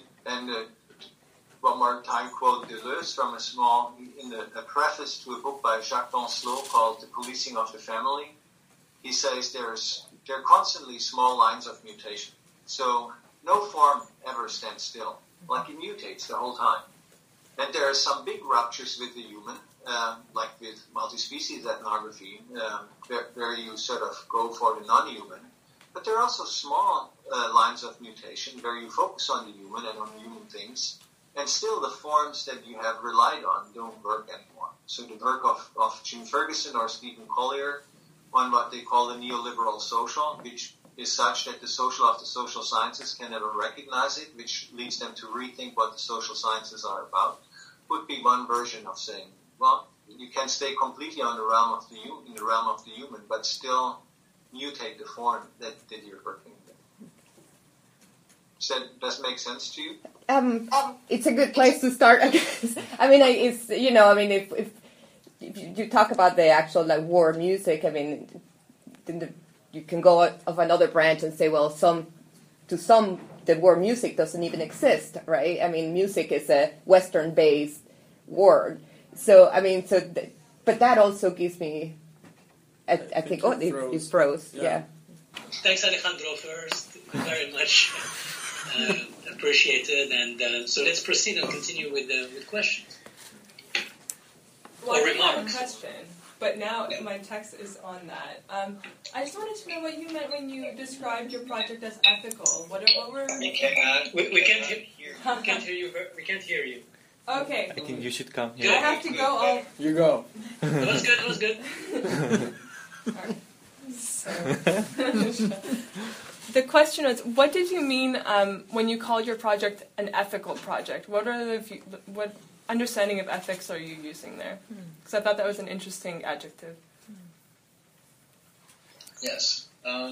one more time quote Deleuze from a preface to a book by Jacques Lancelot called The Policing of the Family. He says there are constantly small lines of mutation. So no form ever stands still. Like it mutates the whole time. And there are some big ruptures with the human, like with multi-species ethnography, where you sort of go for the non-human. But there are also small lines of mutation where you focus on the human and on human things, and still the forms that you have relied on don't work anymore. So the work of Jim Ferguson or Stephen Collier on what they call the neoliberal social, which is such that the social of the social sciences can never recognize it, which leads them to rethink what the social sciences are about, would be one version of saying, well, you can stay completely in the realm of the human, but still mutate the form that you're working with. Does that make sense to you? it's a good place to start. I guess. I mean, it's if you talk about the actual like war music, I mean, you can go of another branch and say, well, to some the war music doesn't even exist, right? I mean, music is a Western-based word, so I mean, but that also gives me, I think, it froze, yeah. Thanks, Alejandro, first. Very much appreciated. And so let's proceed and continue with questions. Well, I have a question, but now my text is on that. I just wanted to know what you meant when you described your project as ethical. What were... We can't hear you. We can't hear you. Okay. I think you should come here. I have to go. You go. That was good. Right. So, the question was, what did you mean when you called your project an ethical project? What understanding of ethics are you using there? Because I thought that was an interesting adjective. Yes.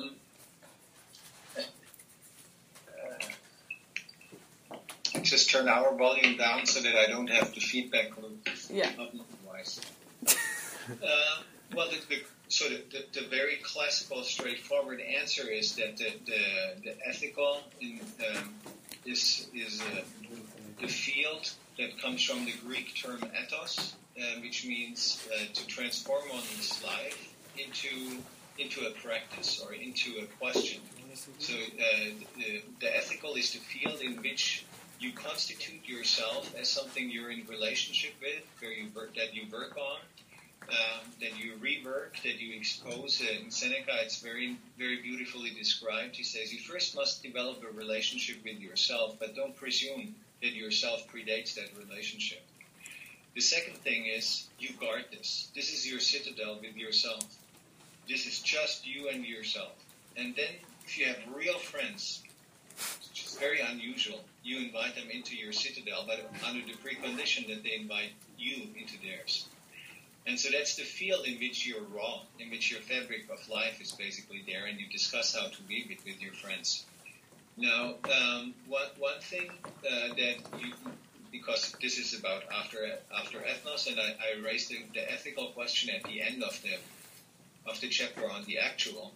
Just turn our volume down so that I don't have the feedback loop. Yeah. Otherwise. Well, the very classical, straightforward answer is that the ethical is the field that comes from the Greek term ethos, which means to transform one's life into a practice or into a question. So the ethical is the field in which you constitute yourself as something you're in relationship with, that you work on, that you rework, that you expose. In Seneca, it's very, very beautifully described. He says, you first must develop a relationship with yourself, but don't presume that yourself predates that relationship. The second thing is, you guard this. This is your citadel with yourself. This is just you and yourself. And then, if you have real friends, which is very unusual, you invite them into your citadel, but under the precondition that they invite you into theirs. And so that's the field in which you're raw, in which your fabric of life is basically there, and you discuss how to weave it with your friends. Now, one thing that you, because this is about after ethnos, and I raised the ethical question at the end of the chapter on the actual.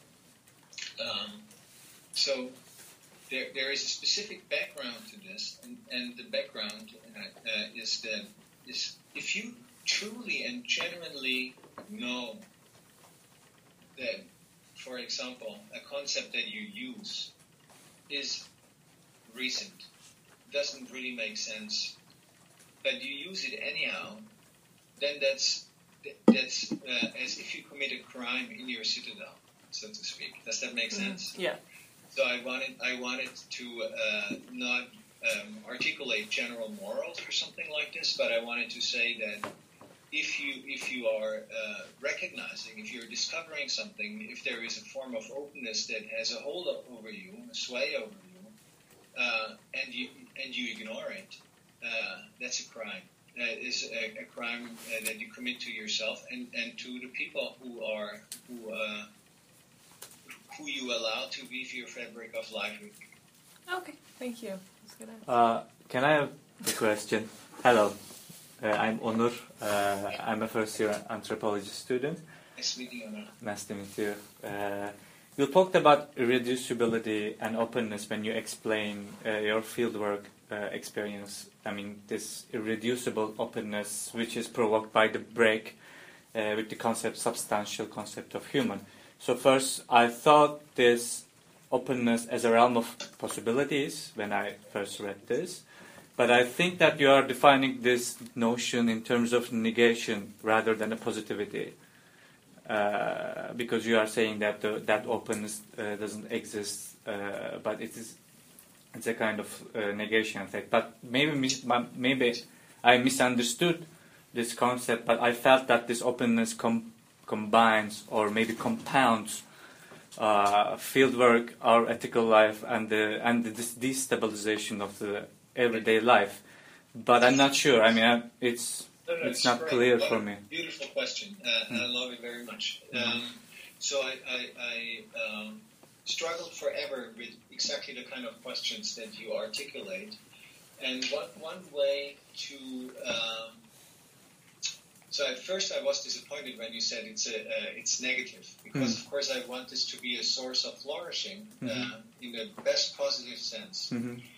So there is a specific background to this, and the background is if you truly and genuinely know that, for example, a concept that you use is recent, doesn't really make sense, but you use it anyhow, then that's as if you commit a crime in your citadel, so to speak. Does that make sense? Yeah. So I wanted to not articulate general morals or something like this, but I wanted to say that if you are recognizing, if you're discovering something, if there is a form of openness that has a hold over you, a sway over you, and you ignore it, that's a crime. That is a crime that you commit to yourself and to the people who you allow to weave your fabric of life with you. Okay, thank you. That's good. Can I have a question? Hello, I'm Onur. I'm a first-year anthropology student. Nice meeting you, Onur. Nice to meet you. You talked about irreducibility and openness when you explain your fieldwork experience. I mean, this irreducible openness, which is provoked by the break with the substantial concept of human. So first, I thought this openness as a realm of possibilities when I first read this. But I think that you are defining this notion in terms of negation rather than a positivity. Because you are saying that that openness doesn't exist, but it's a kind of negation effect. But maybe I misunderstood this concept, but I felt that this openness combines or maybe compounds fieldwork, our ethical life, and the destabilization of the everyday life. But I'm not sure. I mean, it's not clear for me. Beautiful question. I love it very much. So I struggled forever with exactly the kind of questions that you articulate. And one way to so at first I was disappointed when you said it's negative, because of course I want this to be a source of flourishing in the best positive sense.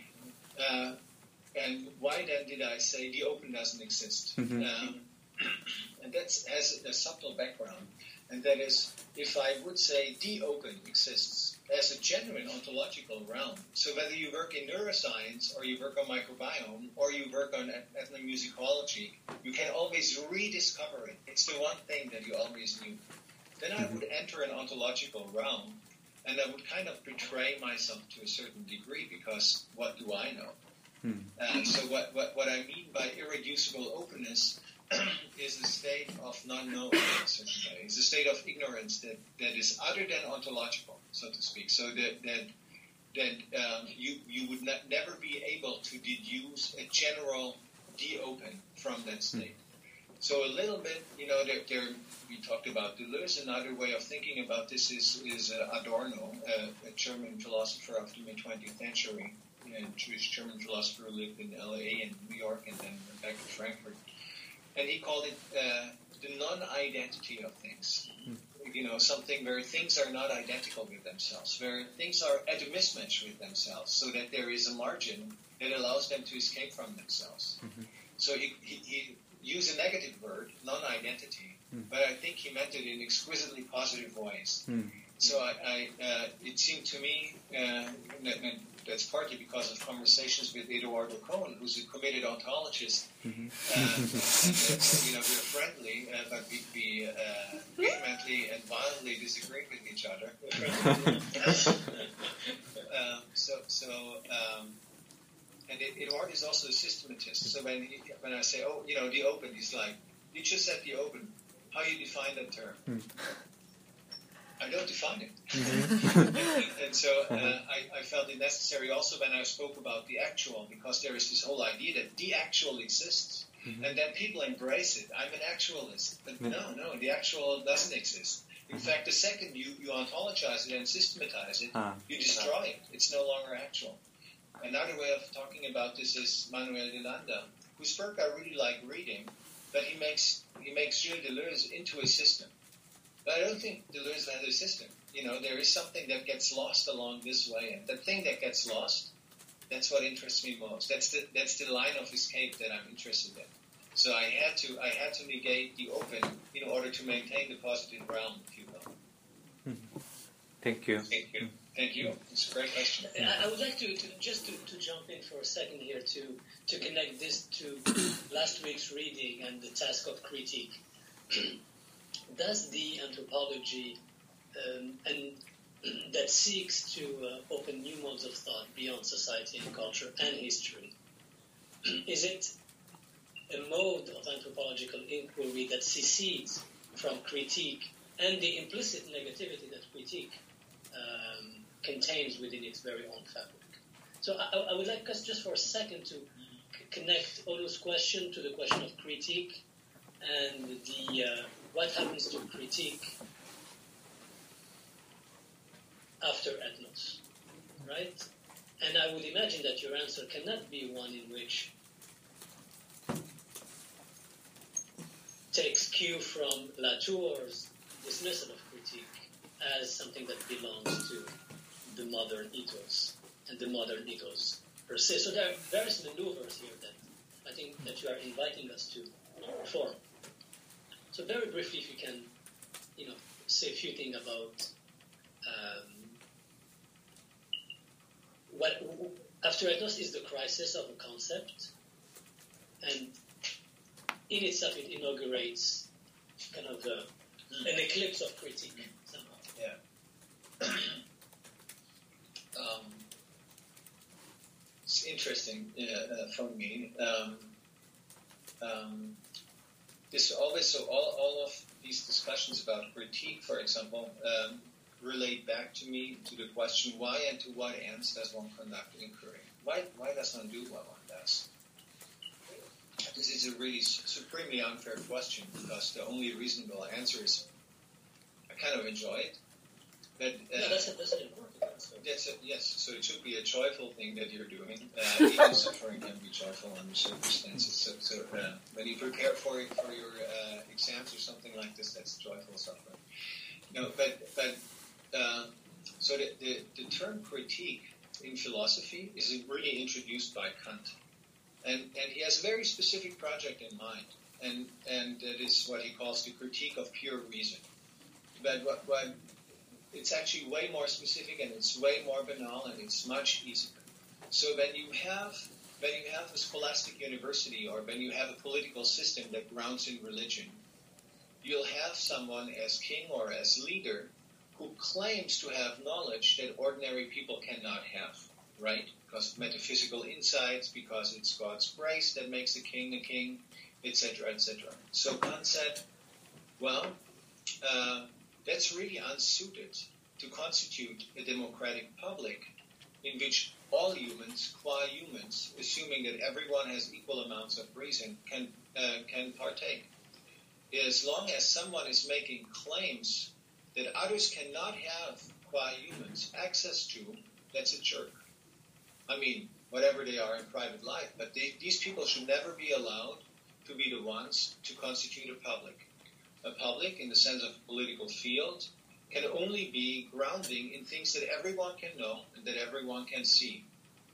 And why then did I say the open doesn't exist? And that has a subtle background, and that is, if I would say the open exists as a genuine ontological realm, so whether you work in neuroscience, or you work on microbiome, or you work on ethnomusicology, you can always rediscover it. It's the one thing that you always knew. Then I would enter an ontological realm, and I would kind of betray myself to a certain degree, because what do I know? So what I mean by irreducible openness is a state of non-knowing in a certain way. It's a state of ignorance that is other than ontological, so to speak. So that you would never be able to deduce a general de-open from that state. So a little bit, we talked about Deleuze. Another way of thinking about this is Adorno, a German philosopher of the mid-20th century, a Jewish German philosopher who lived in L.A. and New York and then went back to Frankfurt. And he called it the non-identity of things. Something where things are not identical with themselves, where things are at a mismatch with themselves, so that there is a margin that allows them to escape from themselves. So he used a negative word, non-identity, but I think he meant it in exquisitely positive ways. So it seemed to me, that's partly because of conversations with Eduardo Cohen, who's a committed ontologist. We're friendly, but we vehemently and violently disagree with each other. And Eduardo is also a systematist. So when I say, the open, he's like, you just said the open. How you define that term? I don't define it. And so I felt it necessary also when I spoke about the actual, because there is this whole idea that the actual exists, and then people embrace it. I'm an actualist. But no, the actual doesn't exist. In fact, the second you ontologize it and systematize it, you destroy it. It's no longer actual. Another way of talking about this is Manuel de Landa, whose work I really like reading, but he makes Gilles Deleuze into a system. But I don't think Deleuze has a system. There is something that gets lost along this way, and the thing that gets lost, that's what interests me most. That's the line of escape that I'm interested in. So I had to negate the open in order to maintain the positive realm, if you will. Thank you. Thank you. It's a great question. I would like to jump in for a second here to connect this to last week's reading and the task of critique. Does the anthropology that seeks to open new modes of thought beyond society and culture and history, is it a mode of anthropological inquiry that secedes from critique and the implicit negativity that critique contains within its very own fabric? So I would like us just for a second to connect Odo's question to the question of critique and the what happens to critique after ethnos, right? And I would imagine that your answer cannot be one in which takes cue from Latour's dismissal of critique as something that belongs to the modern ethos, and the modern ethos per se. So there are various maneuvers here that I think that you are inviting us to perform. So very briefly, if you can, say a few things about what after ethnos is the crisis of a concept, and in itself it inaugurates kind of an eclipse of critique somehow. Yeah. It's interesting for me. This always, so all of these discussions about critique, for example, relate back to me to the question, why and to what ends does one conduct inquiry? Why does one do what one does? This is a really supremely unfair question, because the only reasonable answer is I kind of enjoy it. But that's an important answer. Yes, so it should be a joyful thing that you're doing. Even suffering can be joyful under circumstances. So when you prepare for your exams or something like this, that's joyful suffering. No, so the term critique in philosophy is really introduced by Kant, and he has a very specific project in mind, and that is what he calls the critique of pure reason. But what it's actually way more specific, and it's way more banal, and it's much easier. So when you have a scholastic university, or when you have a political system that grounds in religion, you'll have someone as king or as leader who claims to have knowledge that ordinary people cannot have, right? Because of metaphysical insights, because it's God's grace that makes a king, etc., etc. So Kant said, well, that's really unsuited to constitute a democratic public in which all humans, qua humans, assuming that everyone has equal amounts of reason, can partake. As long as someone is making claims that others cannot have, qua humans, access to, that's a jerk. I mean, whatever they are in private life, but these people should never be allowed to be the ones to constitute a public. A public, in the sense of a political field, can only be grounding in things that everyone can know and that everyone can see.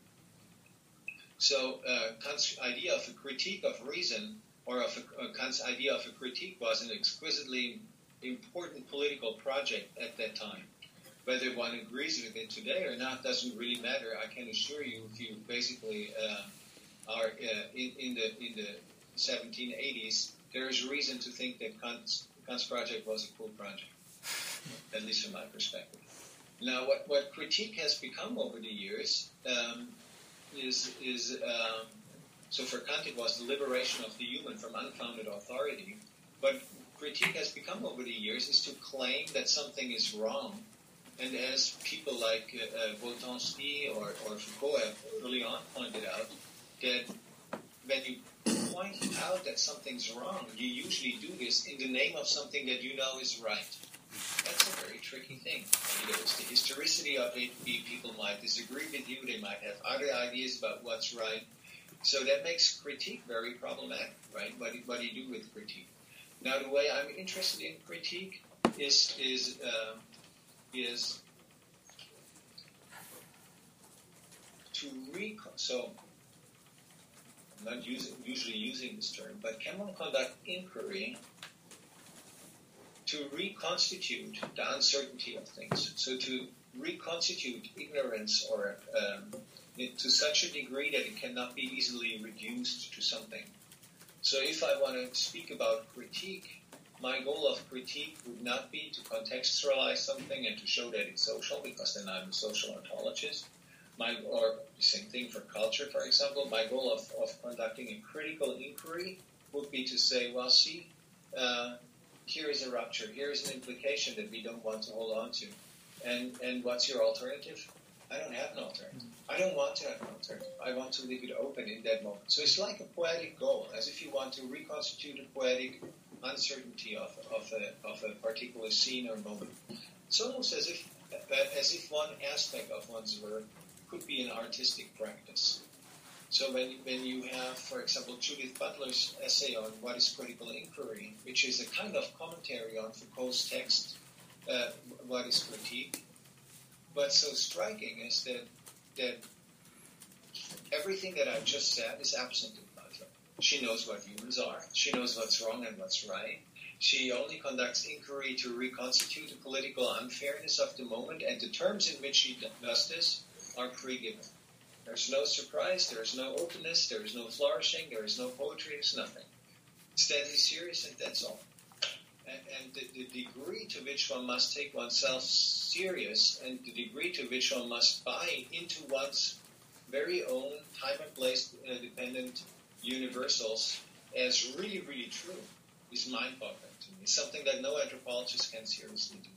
So Kant's idea of a critique of reason, or Kant's idea of a critique, was an exquisitely important political project at that time. Whether one agrees with it today or not doesn't really matter. I can assure you, if you basically are in the 1780s, there is reason to think that Kant's project was a cool project, at least from my perspective. Now, what critique has become over the years is so for Kant it was the liberation of the human from unfounded authority. What critique has become over the years is to claim that something is wrong. And as people like Boltanski or Foucault have early on pointed out, that when you point out that something's wrong, you usually do this in the name of something that you know is right. That's a very tricky thing. There's the historicity of it. People might disagree with you. They might have other ideas about what's right. So that makes critique very problematic, right? What do you do with critique? Now, the way I'm interested in critique is to so I'm not usually using this term, but can one conduct inquiry to reconstitute the uncertainty of things? So to reconstitute ignorance or to such a degree that it cannot be easily reduced to something. So if I want to speak about critique, my goal of critique would not be to contextualize something and to show that it's social, because then I'm a social ontologist. Or the same thing for culture, for example. My goal of conducting a critical inquiry would be to say, well, see, here is a rupture, here is an implication that we don't want to hold on to. And what's your alternative? I don't have an alternative. I don't want to have an alternative. I want to leave it open in that moment. So it's like a poetic goal, as if you want to reconstitute a poetic uncertainty of a particular scene or moment. It's almost as if one aspect of one's work could be an artistic practice. So when you have, for example, Judith Butler's essay on what is critical inquiry, which is a kind of commentary on Foucault's text, What is Critique, what's so striking is that everything that I just said is absent in Butler. She knows what humans are. She knows what's wrong and what's right. She only conducts inquiry to reconstitute the political unfairness of the moment, and the terms in which she does this are pre-given. There's no surprise, there's no openness, there is no flourishing, there is no poetry, there's nothing. It's deadly serious, and that's all. And the degree to which one must take oneself serious, and the degree to which one must buy into one's very own time and place dependent universals as really, really true, is mind-boggling to me. It's something that no anthropologist can seriously do.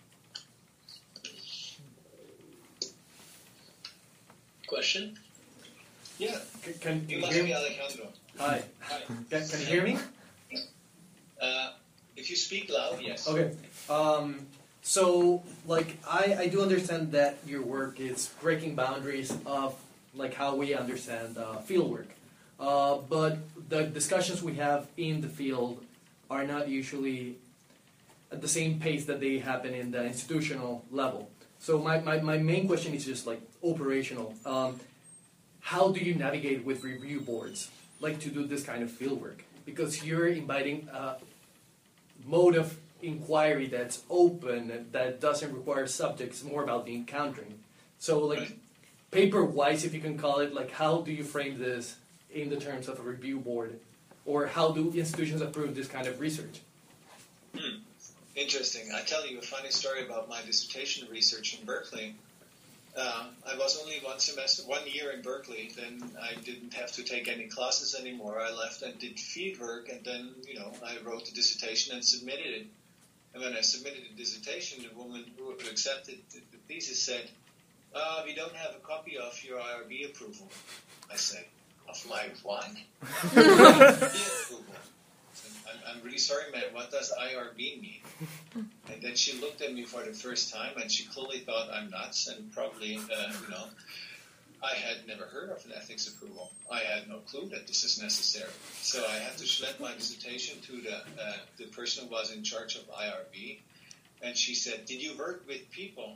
Question? Yeah. Can You you must hear be me? Alejandro. Hi. Hi. Can you hear me? If you speak loud, yes. Okay. So, like, I do understand that your work is breaking boundaries of, like, how we understand field work. But the discussions we have in the field are not usually at the same pace that they happen in the institutional level. So my main question is just, like, operational. How do you navigate with review boards, like, to do this kind of field work? Because you're inviting a mode of inquiry that's open, that doesn't require subjects, more about the encountering. So, like, paper-wise, if you can call it, like, how do you frame this in the terms of a review board? Or how do institutions approve this kind of research? Interesting. I tell you a funny story about my dissertation research in Berkeley. I was only 1 year in Berkeley, then I didn't have to take any classes anymore. I left and did fieldwork, and then, I wrote the dissertation and submitted it. And when I submitted the dissertation, the woman who accepted the thesis said, we don't have a copy of your IRB approval. I said, of my what? IRB approval. I'm really sorry, man, what does IRB mean? And then she looked at me for the first time, and she clearly thought I'm nuts, and probably, I had never heard of an ethics approval. I had no clue that this is necessary. So I had to schlep my dissertation to the person who was in charge of IRB, and she said, did you work with people?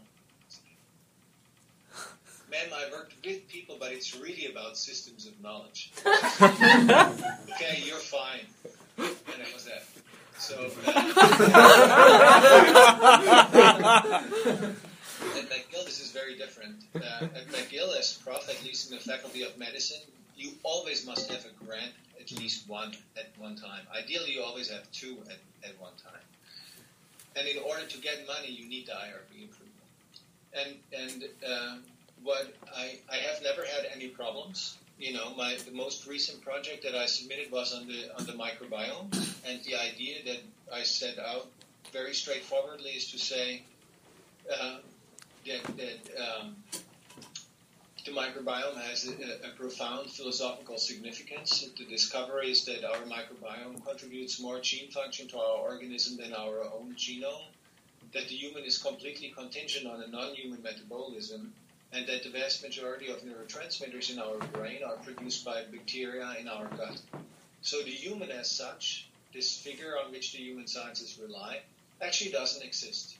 Ma'am, I worked with people, but it's really about systems of knowledge. Okay, you're fine. And it was that. So, at McGill, this is very different. At McGill, as prof, at least in the Faculty of Medicine, you always must have a grant, at least one at one time. Ideally, you always have two at one time. And in order to get money, you need the IRB approval. And what I have never had any problems. The most recent project that I submitted was on the microbiome, and the idea that I set out very straightforwardly is to say that the microbiome has a profound philosophical significance. The discovery is that our microbiome contributes more gene function to our organism than our own genome, that the human is completely contingent on a non-human metabolism, and that the vast majority of neurotransmitters in our brain are produced by bacteria in our gut. So the human as such, this figure on which the human sciences rely, actually doesn't exist.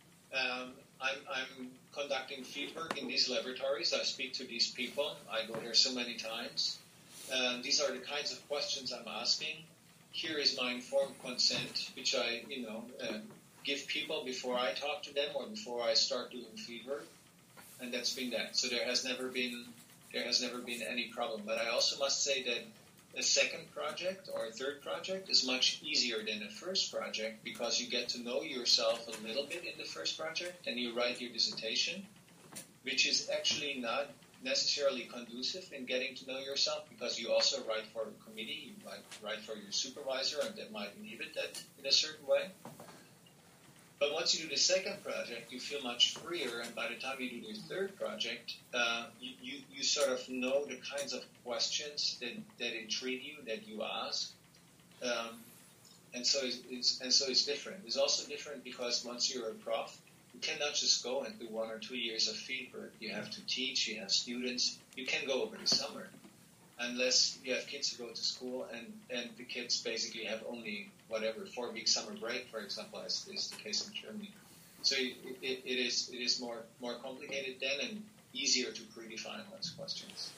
I'm conducting fieldwork in these laboratories. I speak to these people. I go there so many times. These are the kinds of questions I'm asking. Here is my informed consent, which I, give people before I talk to them or before I start doing fieldwork. And that's been that. So there has never been any problem. But I also must say that a second project or a third project is much easier than a first project because you get to know yourself a little bit in the first project and you write your dissertation, which is actually not necessarily conducive in getting to know yourself because you also write for a committee, you might write for your supervisor, and that might inhibit that in a certain way. But once you do the second project, you feel much freer, and by the time you do the third project, you sort of know the kinds of questions that intrigue you, that you ask, and so it's different. It's also different because once you're a prof, you cannot just go and do 1 or 2 years of fieldwork. You have to teach, you have students. You can go over the summer, unless you have kids who go to school, and the kids basically have only 4-week summer break, for example, as is the case in Germany. So it is more complicated then and easier to predefine one's questions.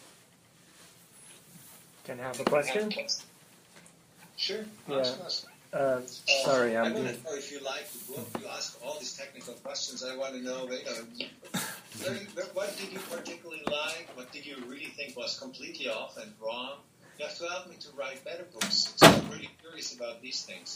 Can I have a question? Sure. Yeah. Sorry, I want to know if you like the book. You ask all these technical questions. I want to know, what did you particularly like? What did you really think was completely off and wrong? You have to help me to write better books. So I'm really curious about these things.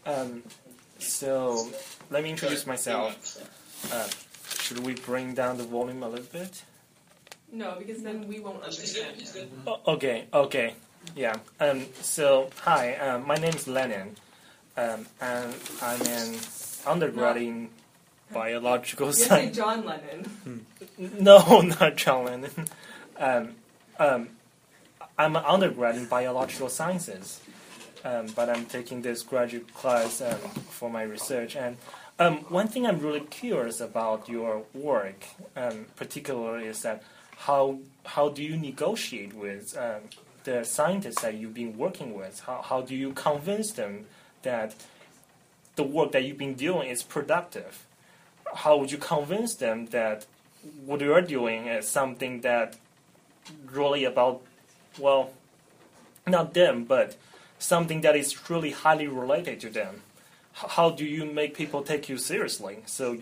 So let me introduce myself. Should we bring down the volume a little bit? No, because then we won't understand. It's good. Okay. Yeah. So hi, my name is Lennon, and I'm an undergrad in biological You say science. John Lennon. No, not John Lennon. I'm an undergrad in biological sciences, but I'm taking this graduate class for my research. And One thing I'm really curious about your work, particularly, is that how do you negotiate with the scientists that you've been working with? How do you convince them that the work that you've been doing is productive? How would you convince them that what you're doing is something that really about, well, not them, but something that is really highly related to them? How do you make people take you seriously so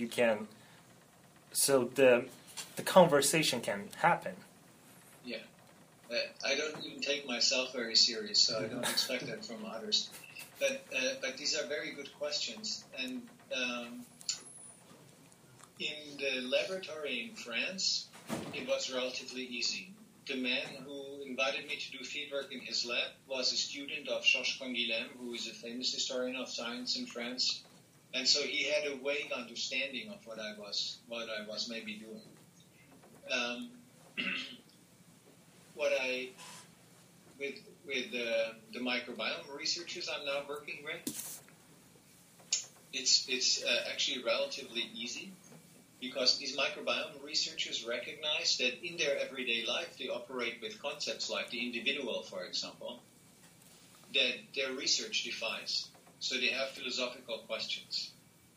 the conversation can happen? Yeah. I don't even take myself very serious, so I don't expect that from others. But these are very good questions. And in the laboratory in France, it was relatively easy. The man who invited me to do fieldwork in his lab was a student of Georges Canguilhem, who is a famous historian of science in France. And so he had a vague understanding of what I was maybe doing. With the microbiome researchers I'm now working with, it's actually relatively easy, because these microbiome researchers recognize that in their everyday life they operate with concepts like the individual, for example, that their research defies. So they have philosophical questions.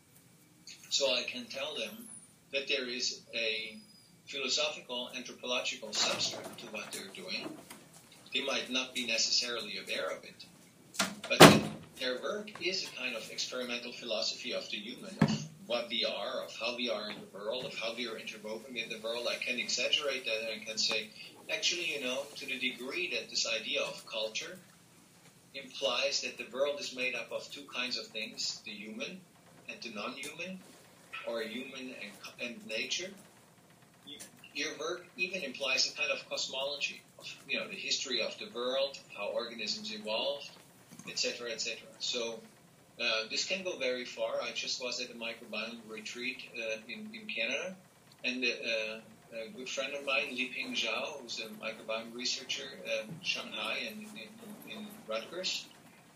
So I can tell them that there is a philosophical, anthropological substrate to what they're doing. They might not be necessarily aware of it, but their work is a kind of experimental philosophy of the human, of what we are, of how we are in the world, of how we are interwoven in the world. I can exaggerate that, and I can say, actually, to the degree that this idea of culture implies that the world is made up of two kinds of things, the human and the non-human, or human and nature, your work even implies a kind of cosmology of, the history of the world, how organisms evolved, etc., etc. So this can go very far. I just was at a microbiome retreat in Canada, and a good friend of mine, Liping Zhao, who's a microbiome researcher in Shanghai and in Rutgers,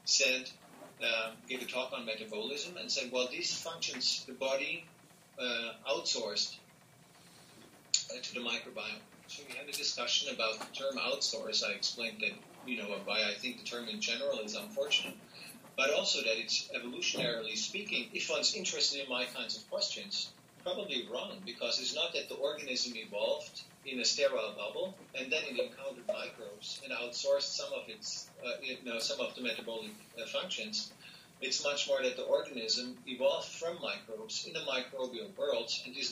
gave a talk on metabolism and said, well, these functions the body outsourced to the microbiome. So we had a discussion about the term outsource. I explained that, why I think the term in general is unfortunate, but also that it's evolutionarily speaking, if one's interested in my kinds of questions, probably wrong, because it's not that the organism evolved in a sterile bubble and then it encountered microbes and outsourced some of its, some of the metabolic functions. It's much more that the organism evolved from microbes in the microbial world, and these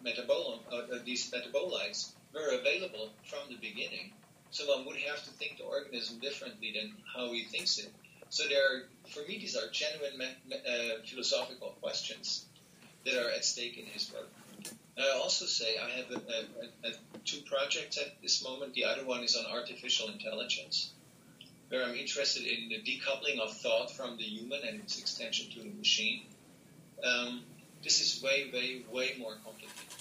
metabolites were available from the beginning. So one would have to think the organism differently than how he thinks it. So for me, these are genuine philosophical questions that are at stake in his work. I also say I have two projects at this moment. The other one is on artificial intelligence, where I'm interested in the decoupling of thought from the human and its extension to the machine. This is way, way, way more complicated,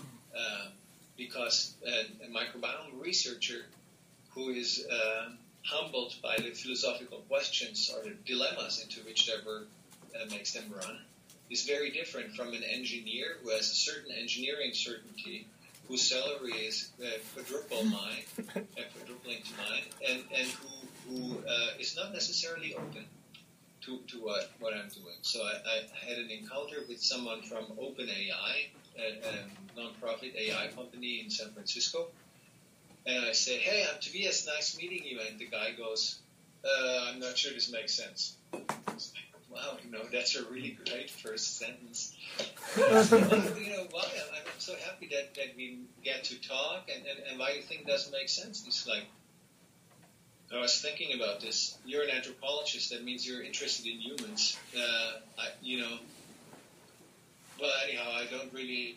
because a microbiome researcher who is humbled by the philosophical questions or the dilemmas into which their work makes them run is very different from an engineer who has a certain engineering certainty, whose salary is quadrupling to mine, and who is not necessarily open to what I'm doing. So I had an encounter with someone from OpenAI, a non-profit AI company in San Francisco, and I say, hey, I'm Tobias, nice meeting you, and the guy goes, I'm not sure this makes sense. Wow, that's a really great first sentence. Why? I'm so happy that we get to talk, and why you think doesn't make sense. It's like, I was thinking about this. You're an anthropologist. That means you're interested in humans. Well, anyhow, I don't really.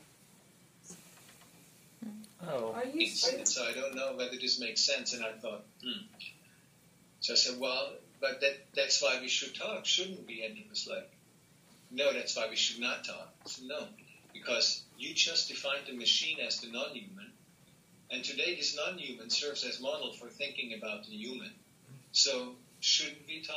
Oh. So I don't know whether this makes sense. And I thought, So I said, well, but that's why we should talk, shouldn't we? And he was like, no, that's why we should not talk. I said, no, because you just defined the machine as the non-human. And today this non-human serves as model for thinking about the human. So shouldn't we talk?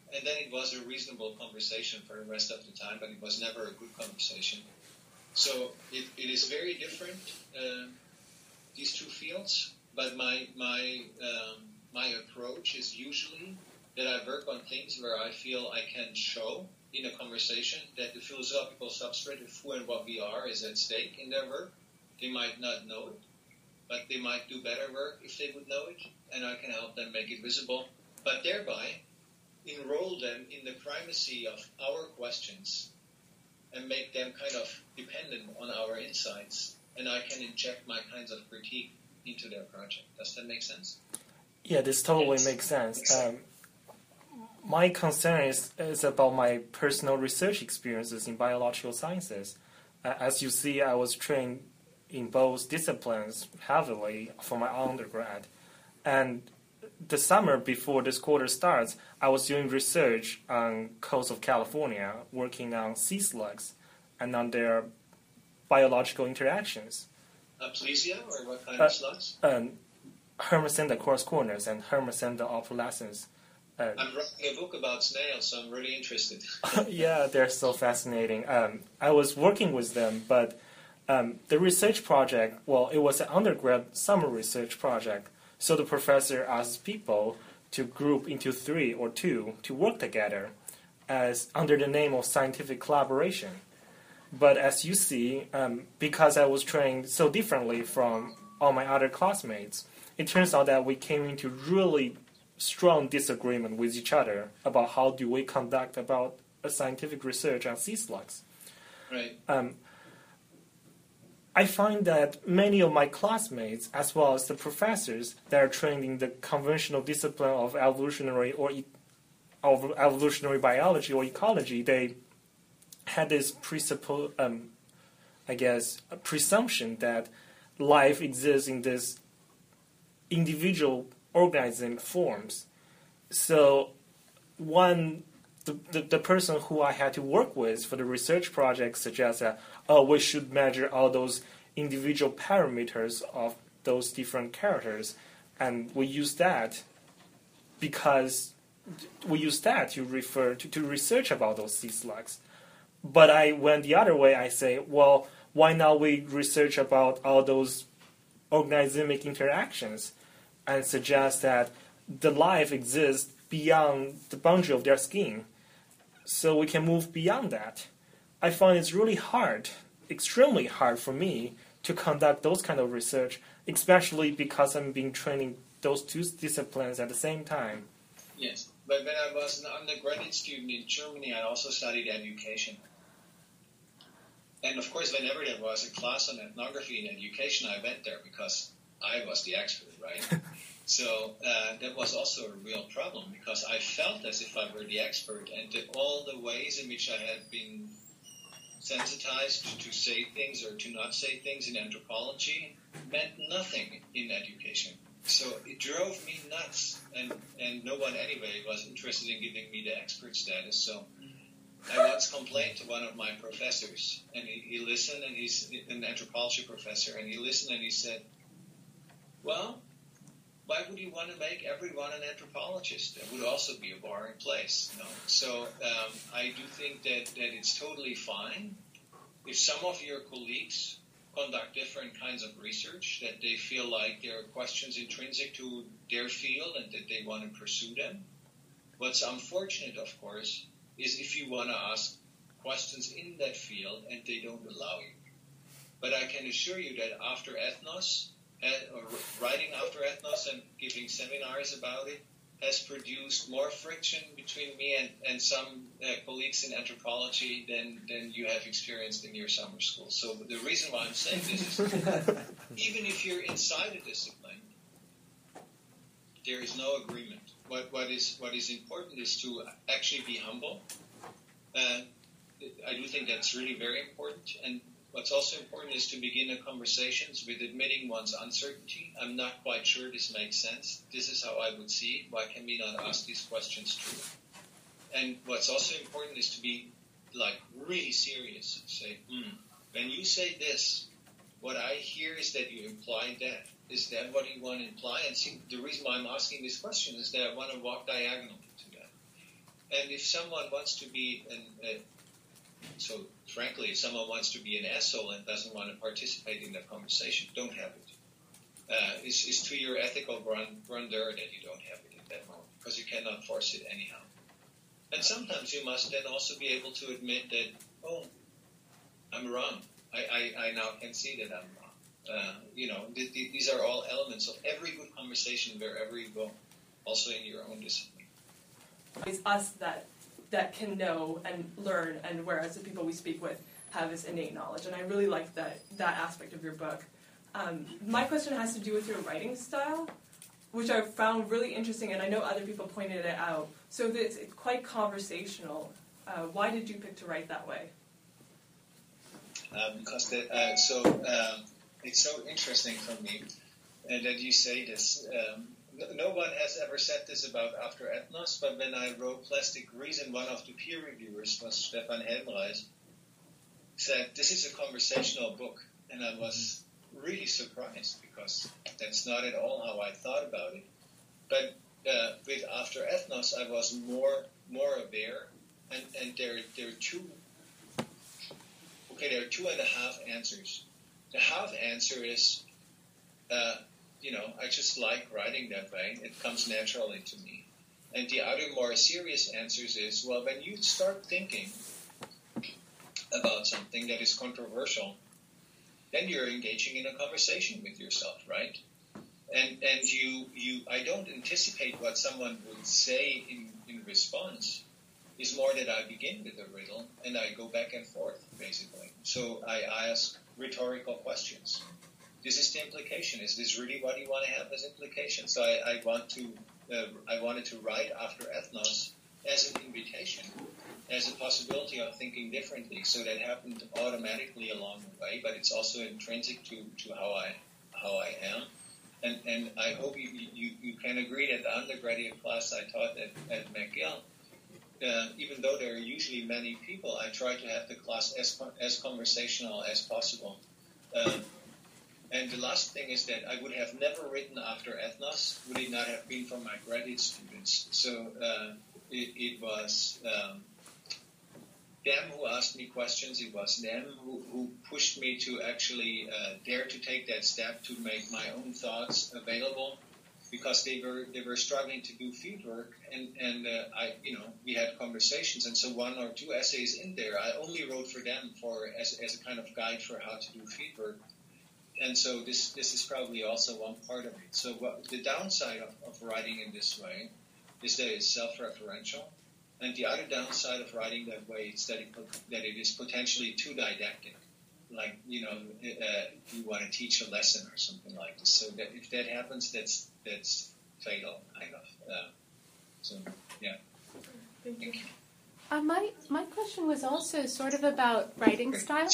and then it was a reasonable conversation for the rest of the time, but it was never a good conversation. So it is very different, these two fields, but my approach is usually that I work on things where I feel I can show in a conversation that the philosophical substrate of who and what we are is at stake in their work. They might not know it, but they might do better work if they would know it, and I can help them make it visible, but thereby enroll them in the primacy of our questions and make them kind of dependent on our insights, and I can inject my kinds of critique into their project. Does that make sense? Yeah, this totally makes sense. My concern is about my personal research experiences in biological sciences. As you see, I was trained in both disciplines heavily for my undergrad. And the summer before this quarter starts, I was doing research on coast of California, working on sea slugs and on their biological interactions. Aplysia, or what kind of slugs? Hermesenda coarse-corners and Hermesenda opalescens. I'm writing a book about snails, so I'm really interested. Yeah, they're so fascinating. I was working with them, but the research project, well, it was an undergrad summer research project. So the professor asked people to group into 3 or 2 to work together as under the name of scientific collaboration. But as you see, because I was trained so differently from all my other classmates, it turns out that we came into really strong disagreement with each other about how do we conduct about a scientific research on sea slugs. Right. I find that many of my classmates, as well as the professors that are trained in the conventional discipline of evolutionary biology or ecology, they had this presumption that life exists in this individual organizing forms. So the person who I had to work with for the research project suggests that, we should measure all those individual parameters of those different characters, and we use that because we use that to refer to research about those sea slugs. But I went the other way. I say, well, why not we research about all those organismic interactions and suggest that the life exists beyond the boundary of their skin, so we can move beyond that. I find it's really hard, extremely hard for me to conduct those kind of research, especially because I'm being trained in those 2 disciplines at the same time. Yes, but when I was an undergraduate student in Germany, I also studied education. And of course, whenever there was a class on ethnography and education, I went there because I was the expert, right? So that was also a real problem because I felt as if I were the expert, and all the ways in which I had been sensitized to say things or to not say things in anthropology meant nothing in education. So it drove me nuts, and no one anyway was interested in giving me the expert status. So I once complained to one of my professors, and he listened, and he's an anthropology professor, and he listened and he said, well, why would you want to make everyone an anthropologist? That would also be a boring place. You know? So I do think that it's totally fine if some of your colleagues conduct different kinds of research, that they feel like there are questions intrinsic to their field and that they want to pursue them. What's unfortunate, of course, is if you want to ask questions in that field and they don't allow you. But I can assure you that after Ethnos, or writing after Ethnos and giving seminars about it, has produced more friction between me and some colleagues in anthropology than you have experienced in your summer school. So the reason why I'm saying this is even if you're inside a discipline, there is no agreement. What is important is to actually be humble. I do think that's really very important. And what's also important is to begin a conversations with admitting one's uncertainty. I'm not quite sure this makes sense. This is how I would see it. Why can we not ask these questions too? And what's also important is to be really serious. Say, when you say this, what I hear is that you imply that. Is that what you want to imply? And see, the reason why I'm asking this question is that I want to walk diagonally to that. And if someone wants to be so frankly, if someone wants to be an asshole and doesn't want to participate in the conversation, don't have it. It's to your ethical grandeur that you don't have it at that moment, because you cannot force it anyhow. And sometimes you must then also be able to admit that, oh, I'm wrong. I now can see that I'm wrong. These are all elements of every good conversation wherever you go, also in your own discipline. It's us that can know and learn, and whereas the people we speak with have this innate knowledge. And I really like that aspect of your book. My question has to do with your writing style, which I found really interesting, and I know other people pointed it out. So it's quite conversational. Why did you pick to write that way? Because it's so interesting for me that you say this. No one has ever said this about After Ethnos, but when I wrote Plastic Reason, one of the peer reviewers was Stefan Helmreich, said, this is a conversational book. And I was really surprised, because that's not at all how I thought about it. But with After Ethnos, I was more aware, and there are two. Okay, there are 2.5 answers. The half answer is, I just like writing that way. It comes naturally to me. And the other more serious answers is, well, when you start thinking about something that is controversial, then you're engaging in a conversation with yourself, right? And I don't anticipate what someone would say in response. It's more that I begin with a riddle and I go back and forth, basically. So I ask rhetorical questions. This is the implication. Is this really what you want to have as implication? So I wanted to write After Ethnos as an invitation, as a possibility of thinking differently. So that happened automatically along the way, but it's also intrinsic to how I am. And I hope you can agree that the undergraduate class I taught at McGill, even though there are usually many people, I try to have the class as conversational as possible. And the last thing is that I would have never written After Ethnos would it not have been for my graduate students. So it was them who asked me questions. It was them who pushed me to actually dare to take that step to make my own thoughts available, because they were struggling to do fieldwork, and we had conversations, and so 1 or 2 essays in there I only wrote for them as a kind of guide for how to do fieldwork. And so this is probably also one part of it. So the downside of writing in this way is that it's self-referential, and the other downside of writing that way is that it is potentially too didactic. Like, you want to teach a lesson or something like this. So that if that happens, that's fatal, kind of. Yeah. Thank you. My question was also sort of about writing style.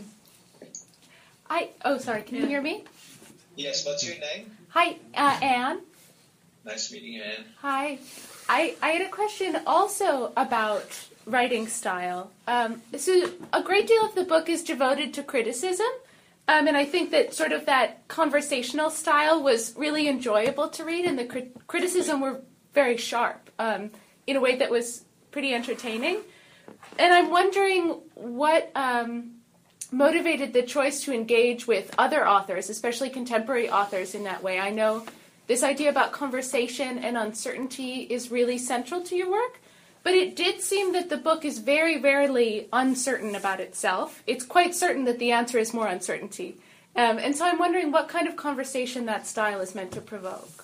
Sorry, can you hear me? Yes, what's your name? Hi, Anne. Nice meeting you, Anne. Hi. I had a question also about writing style. So a great deal of the book is devoted to criticism, and I think that sort of that conversational style was really enjoyable to read, and the criticism were very sharp in a way that was pretty entertaining. And I'm wondering what motivated the choice to engage with other authors, especially contemporary authors, in that way. I know this idea about conversation and uncertainty is really central to your work, but it did seem that the book is very rarely uncertain about itself. It's quite certain that the answer is more uncertainty. And so I'm wondering what kind of conversation that style is meant to provoke.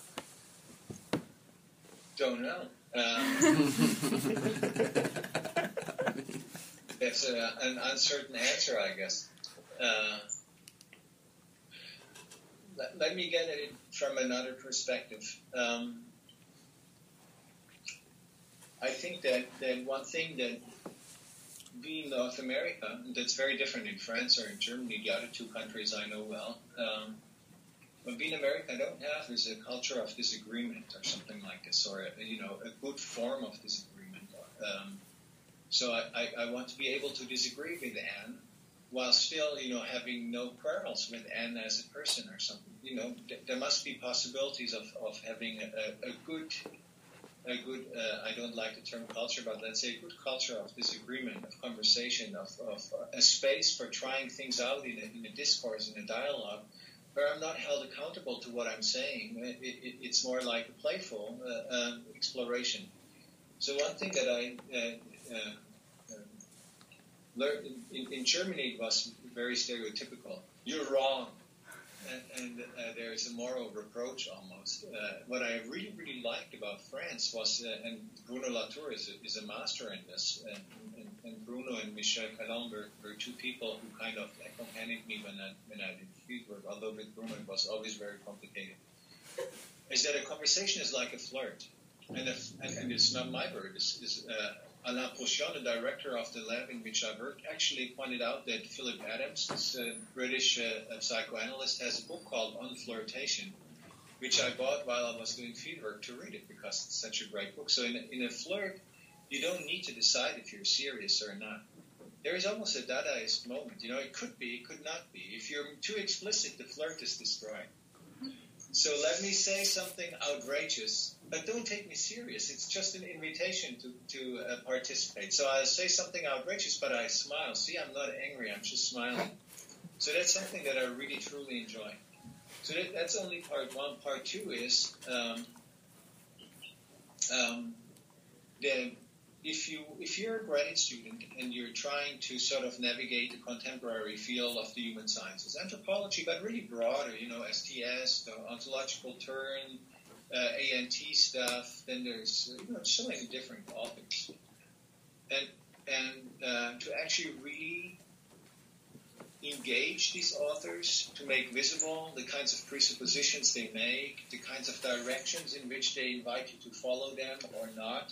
Don't know. It's an uncertain answer, I guess. Let me get at it from another perspective. I think that one thing that being North America, that's very different in France or in Germany, the other 2 countries I know well, but being America, I don't have is a culture of disagreement or something like this, or a good form of disagreement. So I want to be able to disagree with Anne, while still, having no quarrels with Anne as a person or something. There must be possibilities of having a good I don't like the term culture, but let's say a good culture of disagreement, of conversation, of a space for trying things out in a discourse, in a dialogue, where I'm not held accountable to what I'm saying. It's more like a playful exploration. So one thing that I learned in Germany, it was very stereotypical. You're wrong. And there is a moral reproach almost. What I really, really liked about France was, and Bruno Latour is a master in this, and Bruno and Michel Calon were two people who kind of accompanied me when I did fieldwork, although with Bruno it was always very complicated, is that a conversation is like a flirt. And it's not my word. It's Alain Pochon, the director of the lab in which I work, actually pointed out that Philip Adams, this British psychoanalyst, has a book called On Flirtation, which I bought while I was doing fieldwork to read it because it's such a great book. So in a flirt, you don't need to decide if you're serious or not. There is almost a Dadaist moment. It could be, it could not be. If you're too explicit, the flirt is destroyed. So let me say something outrageous, but don't take me serious. It's just an invitation to participate. So I say something outrageous, but I smile. See, I'm not angry. I'm just smiling. So that's something that I really, truly enjoy. So that's only part one. Part two is if you're a graduate student and you're trying to sort of navigate the contemporary field of the human sciences, anthropology, but really broader, STS, the ontological turn, ANT stuff, then there's so many different topics. And to actually really engage these authors, to make visible the kinds of presuppositions they make, the kinds of directions in which they invite you to follow them or not.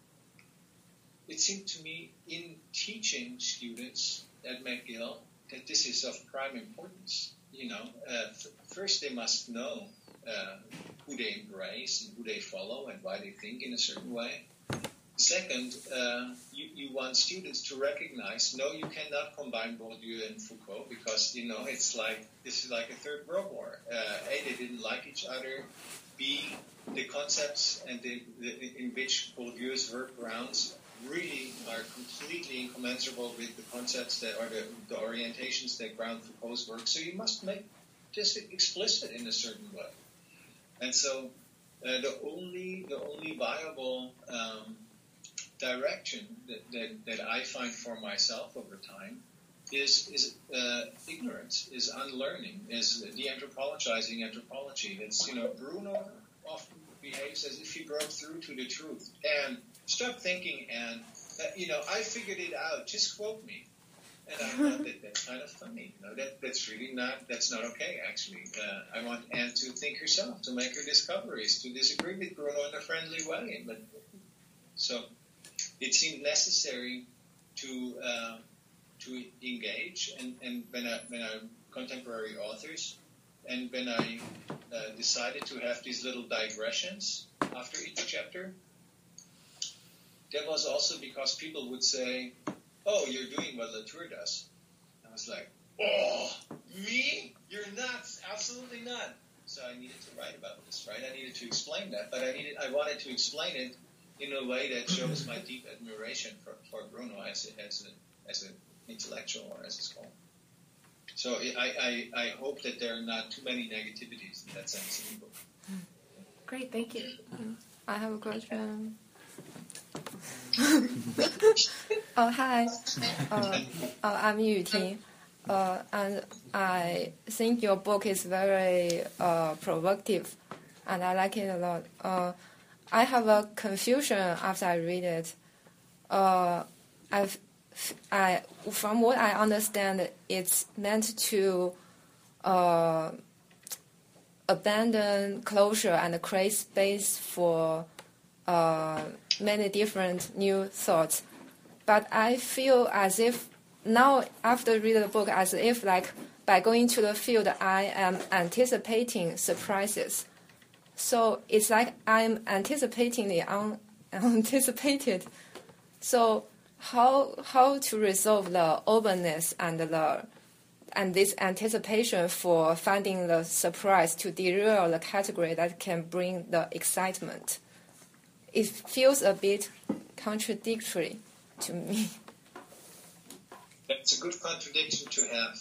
It seemed to me in teaching students at McGill that this is of prime importance. First they must know who they embrace and who they follow and why they think in a certain way. Second, you want students to recognize, no, you cannot combine Bourdieu and Foucault because, this is like a Third World War. A, they didn't like each other. B, the concepts and in which Bourdieu's work grounds really are completely incommensurable with the concepts that are the orientations that ground Foucault's work. So you must make this explicit in a certain way. And so the only viable direction that I find for myself over time is ignorance, is unlearning, is de-anthropologizing anthropology. That's Bruno often behaves as if he broke through to the truth. And stop thinking, and I figured it out. Just quote me. And I thought that's kind of funny. That's not okay. Actually, I want Anne to think herself, to make her discoveries, to disagree with Bruno in a friendly way. But so it seemed necessary to engage, and when I contemporary authors, and when I decided to have these little digressions after each chapter. That was also because people would say, oh, you're doing what Latour does. I was like, oh, me? You're nuts. Absolutely not. So I needed to write about this, right? I needed to explain that, but I wanted to explain it in a way that shows my deep admiration for Bruno as an intellectual, or as it's called. So I hope that there are not too many negativities in that sense in the book. Great, thank you. I have a question. Hi. I'm Yu Ting. And I think your book is very provocative, and I like it a lot. I have a confusion after I read it. From what I understand, it's meant to abandon closure and create space for many different new thoughts. But I feel as if now, after reading the book, as if by going to the field, I am anticipating surprises. So it's like I'm anticipating the unanticipated. So how to resolve the openness and this anticipation for finding the surprise to derail the category that can bring the excitement? it feels a bit contradictory to me. It's a good contradiction to have.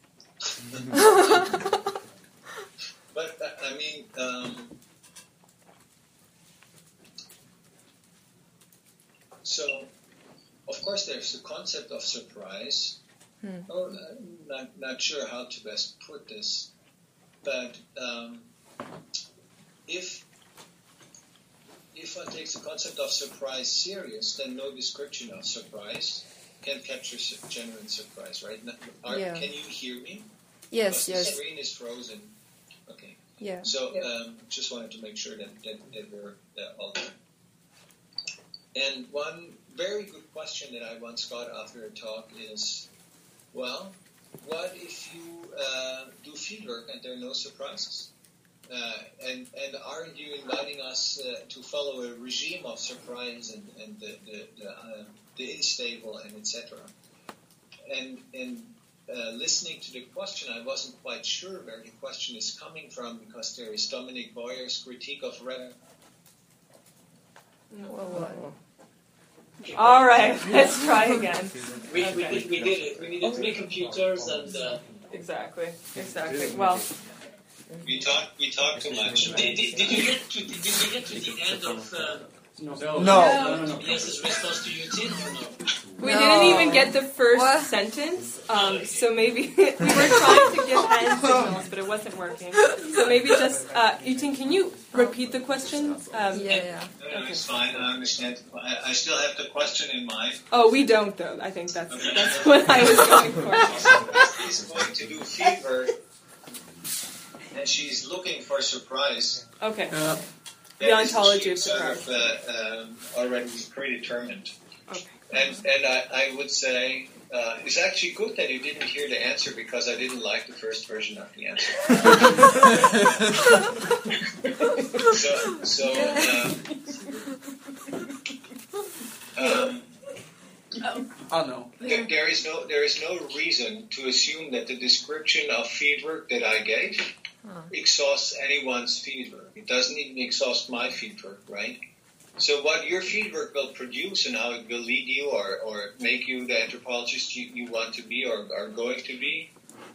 But, I mean, so, of course, there's the concept of surprise. Oh, not sure how to best put this, but if one takes the concept of surprise serious, then no description of surprise can capture genuine surprise, right? Yeah. Can you hear me? Yes, because yes. the screen is frozen. Okay. Yeah. So just wanted to make sure that we're all there. And one very good question that I once got after a talk is, well, what if you do fieldwork and there are no surprises? And aren't you inviting us to follow a regime of surprise and the unstable and etc.? And listening to the question, I wasn't quite sure where the question is coming from, because there is Dominic Boyer's critique of All right, let's try again. We did it. We needed 3 computers and. Exactly. Well. We talk too much. Did you get to the end of No. Tobias's response to you, Tim, or no? We didn't even get the first sentence, so maybe we were trying to give hand signals, but it wasn't working. So maybe just, Yutin, can you repeat the question? Yeah. It's fine, I understand. I still have the question in mind. Oh, we don't, though. I think that's what I was going for. She's going to do fieldwork, and she's looking for surprise. Okay. The ontology of surprise. surprise. Already predetermined. Okay. And I would say it's actually good that you didn't hear the answer, because I didn't like the first version of the answer. There is no reason to assume that the description of fieldwork that I gave exhausts anyone's fieldwork. It doesn't even exhaust my fieldwork, right? So what your fieldwork will produce and how it will lead you or make you the anthropologist you want to be or are going to be,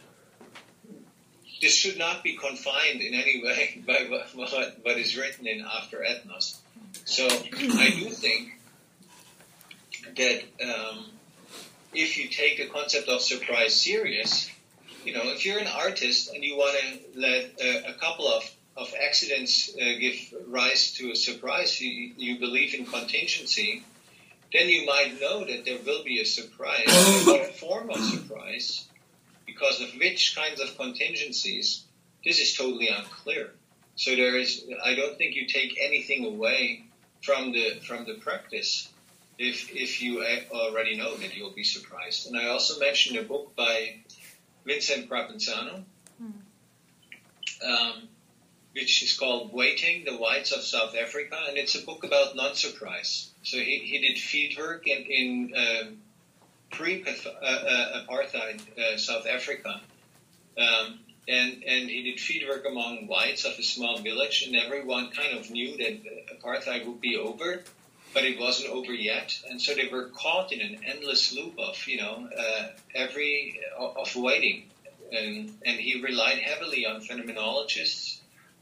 this should not be confined in any way by what is written in After Ethnos. So I do think that if you take the concept of surprise serious, if you're an artist and you want to let a couple of accidents give rise to a surprise, you believe in contingency, then you might know that there will be a surprise. What form of surprise, because of which kinds of contingencies, this is totally unclear. So I don't think you take anything away from the practice if you already know that you'll be surprised. And I also mentioned a book by Vincent Provenzano, which is called Waiting, the Whites of South Africa, and it's a book about non-surprise. So he did fieldwork in pre-apartheid South Africa, and he did fieldwork among whites of a small village, and everyone kind of knew that apartheid would be over, but it wasn't over yet, and so they were caught in an endless loop of waiting, and he relied heavily on phenomenologists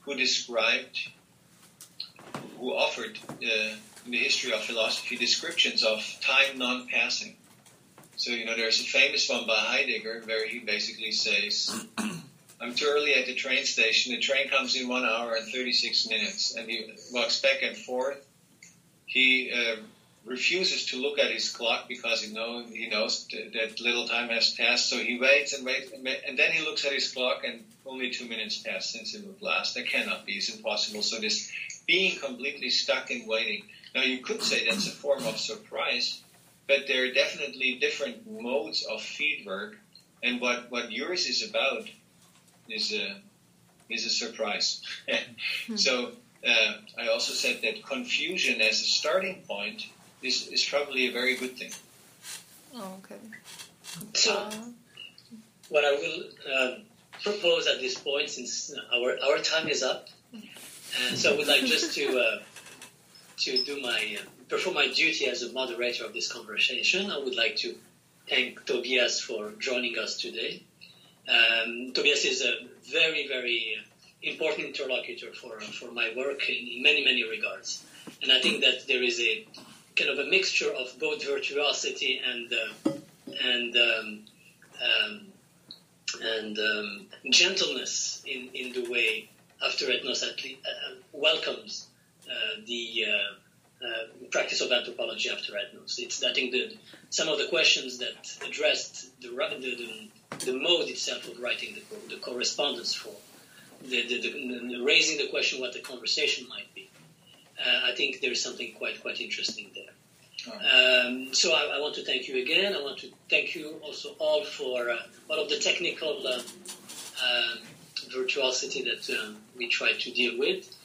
who offered in the history of philosophy descriptions of time non-passing. So, there's a famous one by Heidegger where he basically says, I'm too early at the train station, the train comes in 1 hour and 36 minutes, and he walks back and forth. He refuses to look at his clock because he knows that little time has passed, so he waits, and then he looks at his clock and only 2 minutes passed since it would last. That cannot be. It's impossible. So this being completely stuck in waiting. Now, you could say that's a form of surprise, but there are definitely different modes of fieldwork, and what yours is about is a surprise. So I also said that confusion as a starting point is probably a very good thing. Oh, okay. So what I will propose at this point, since our time is up, and so I would like just to perform my duty as a moderator of this conversation, I would like to thank Tobias for joining us today. Tobias is a very, very important interlocutor for my work in many, many regards. And I think that there is a kind of a mixture of both virtuosity and gentleness in the way After Ethnos welcomes the practice of anthropology after ethnos. I think that some of the questions that addressed the mode itself of writing the correspondence for, the raising the question what the conversation might be. I think there is something quite interesting there. So I want to thank you again. I want to thank you also all for all of the technical virtuosity that we tried to deal with.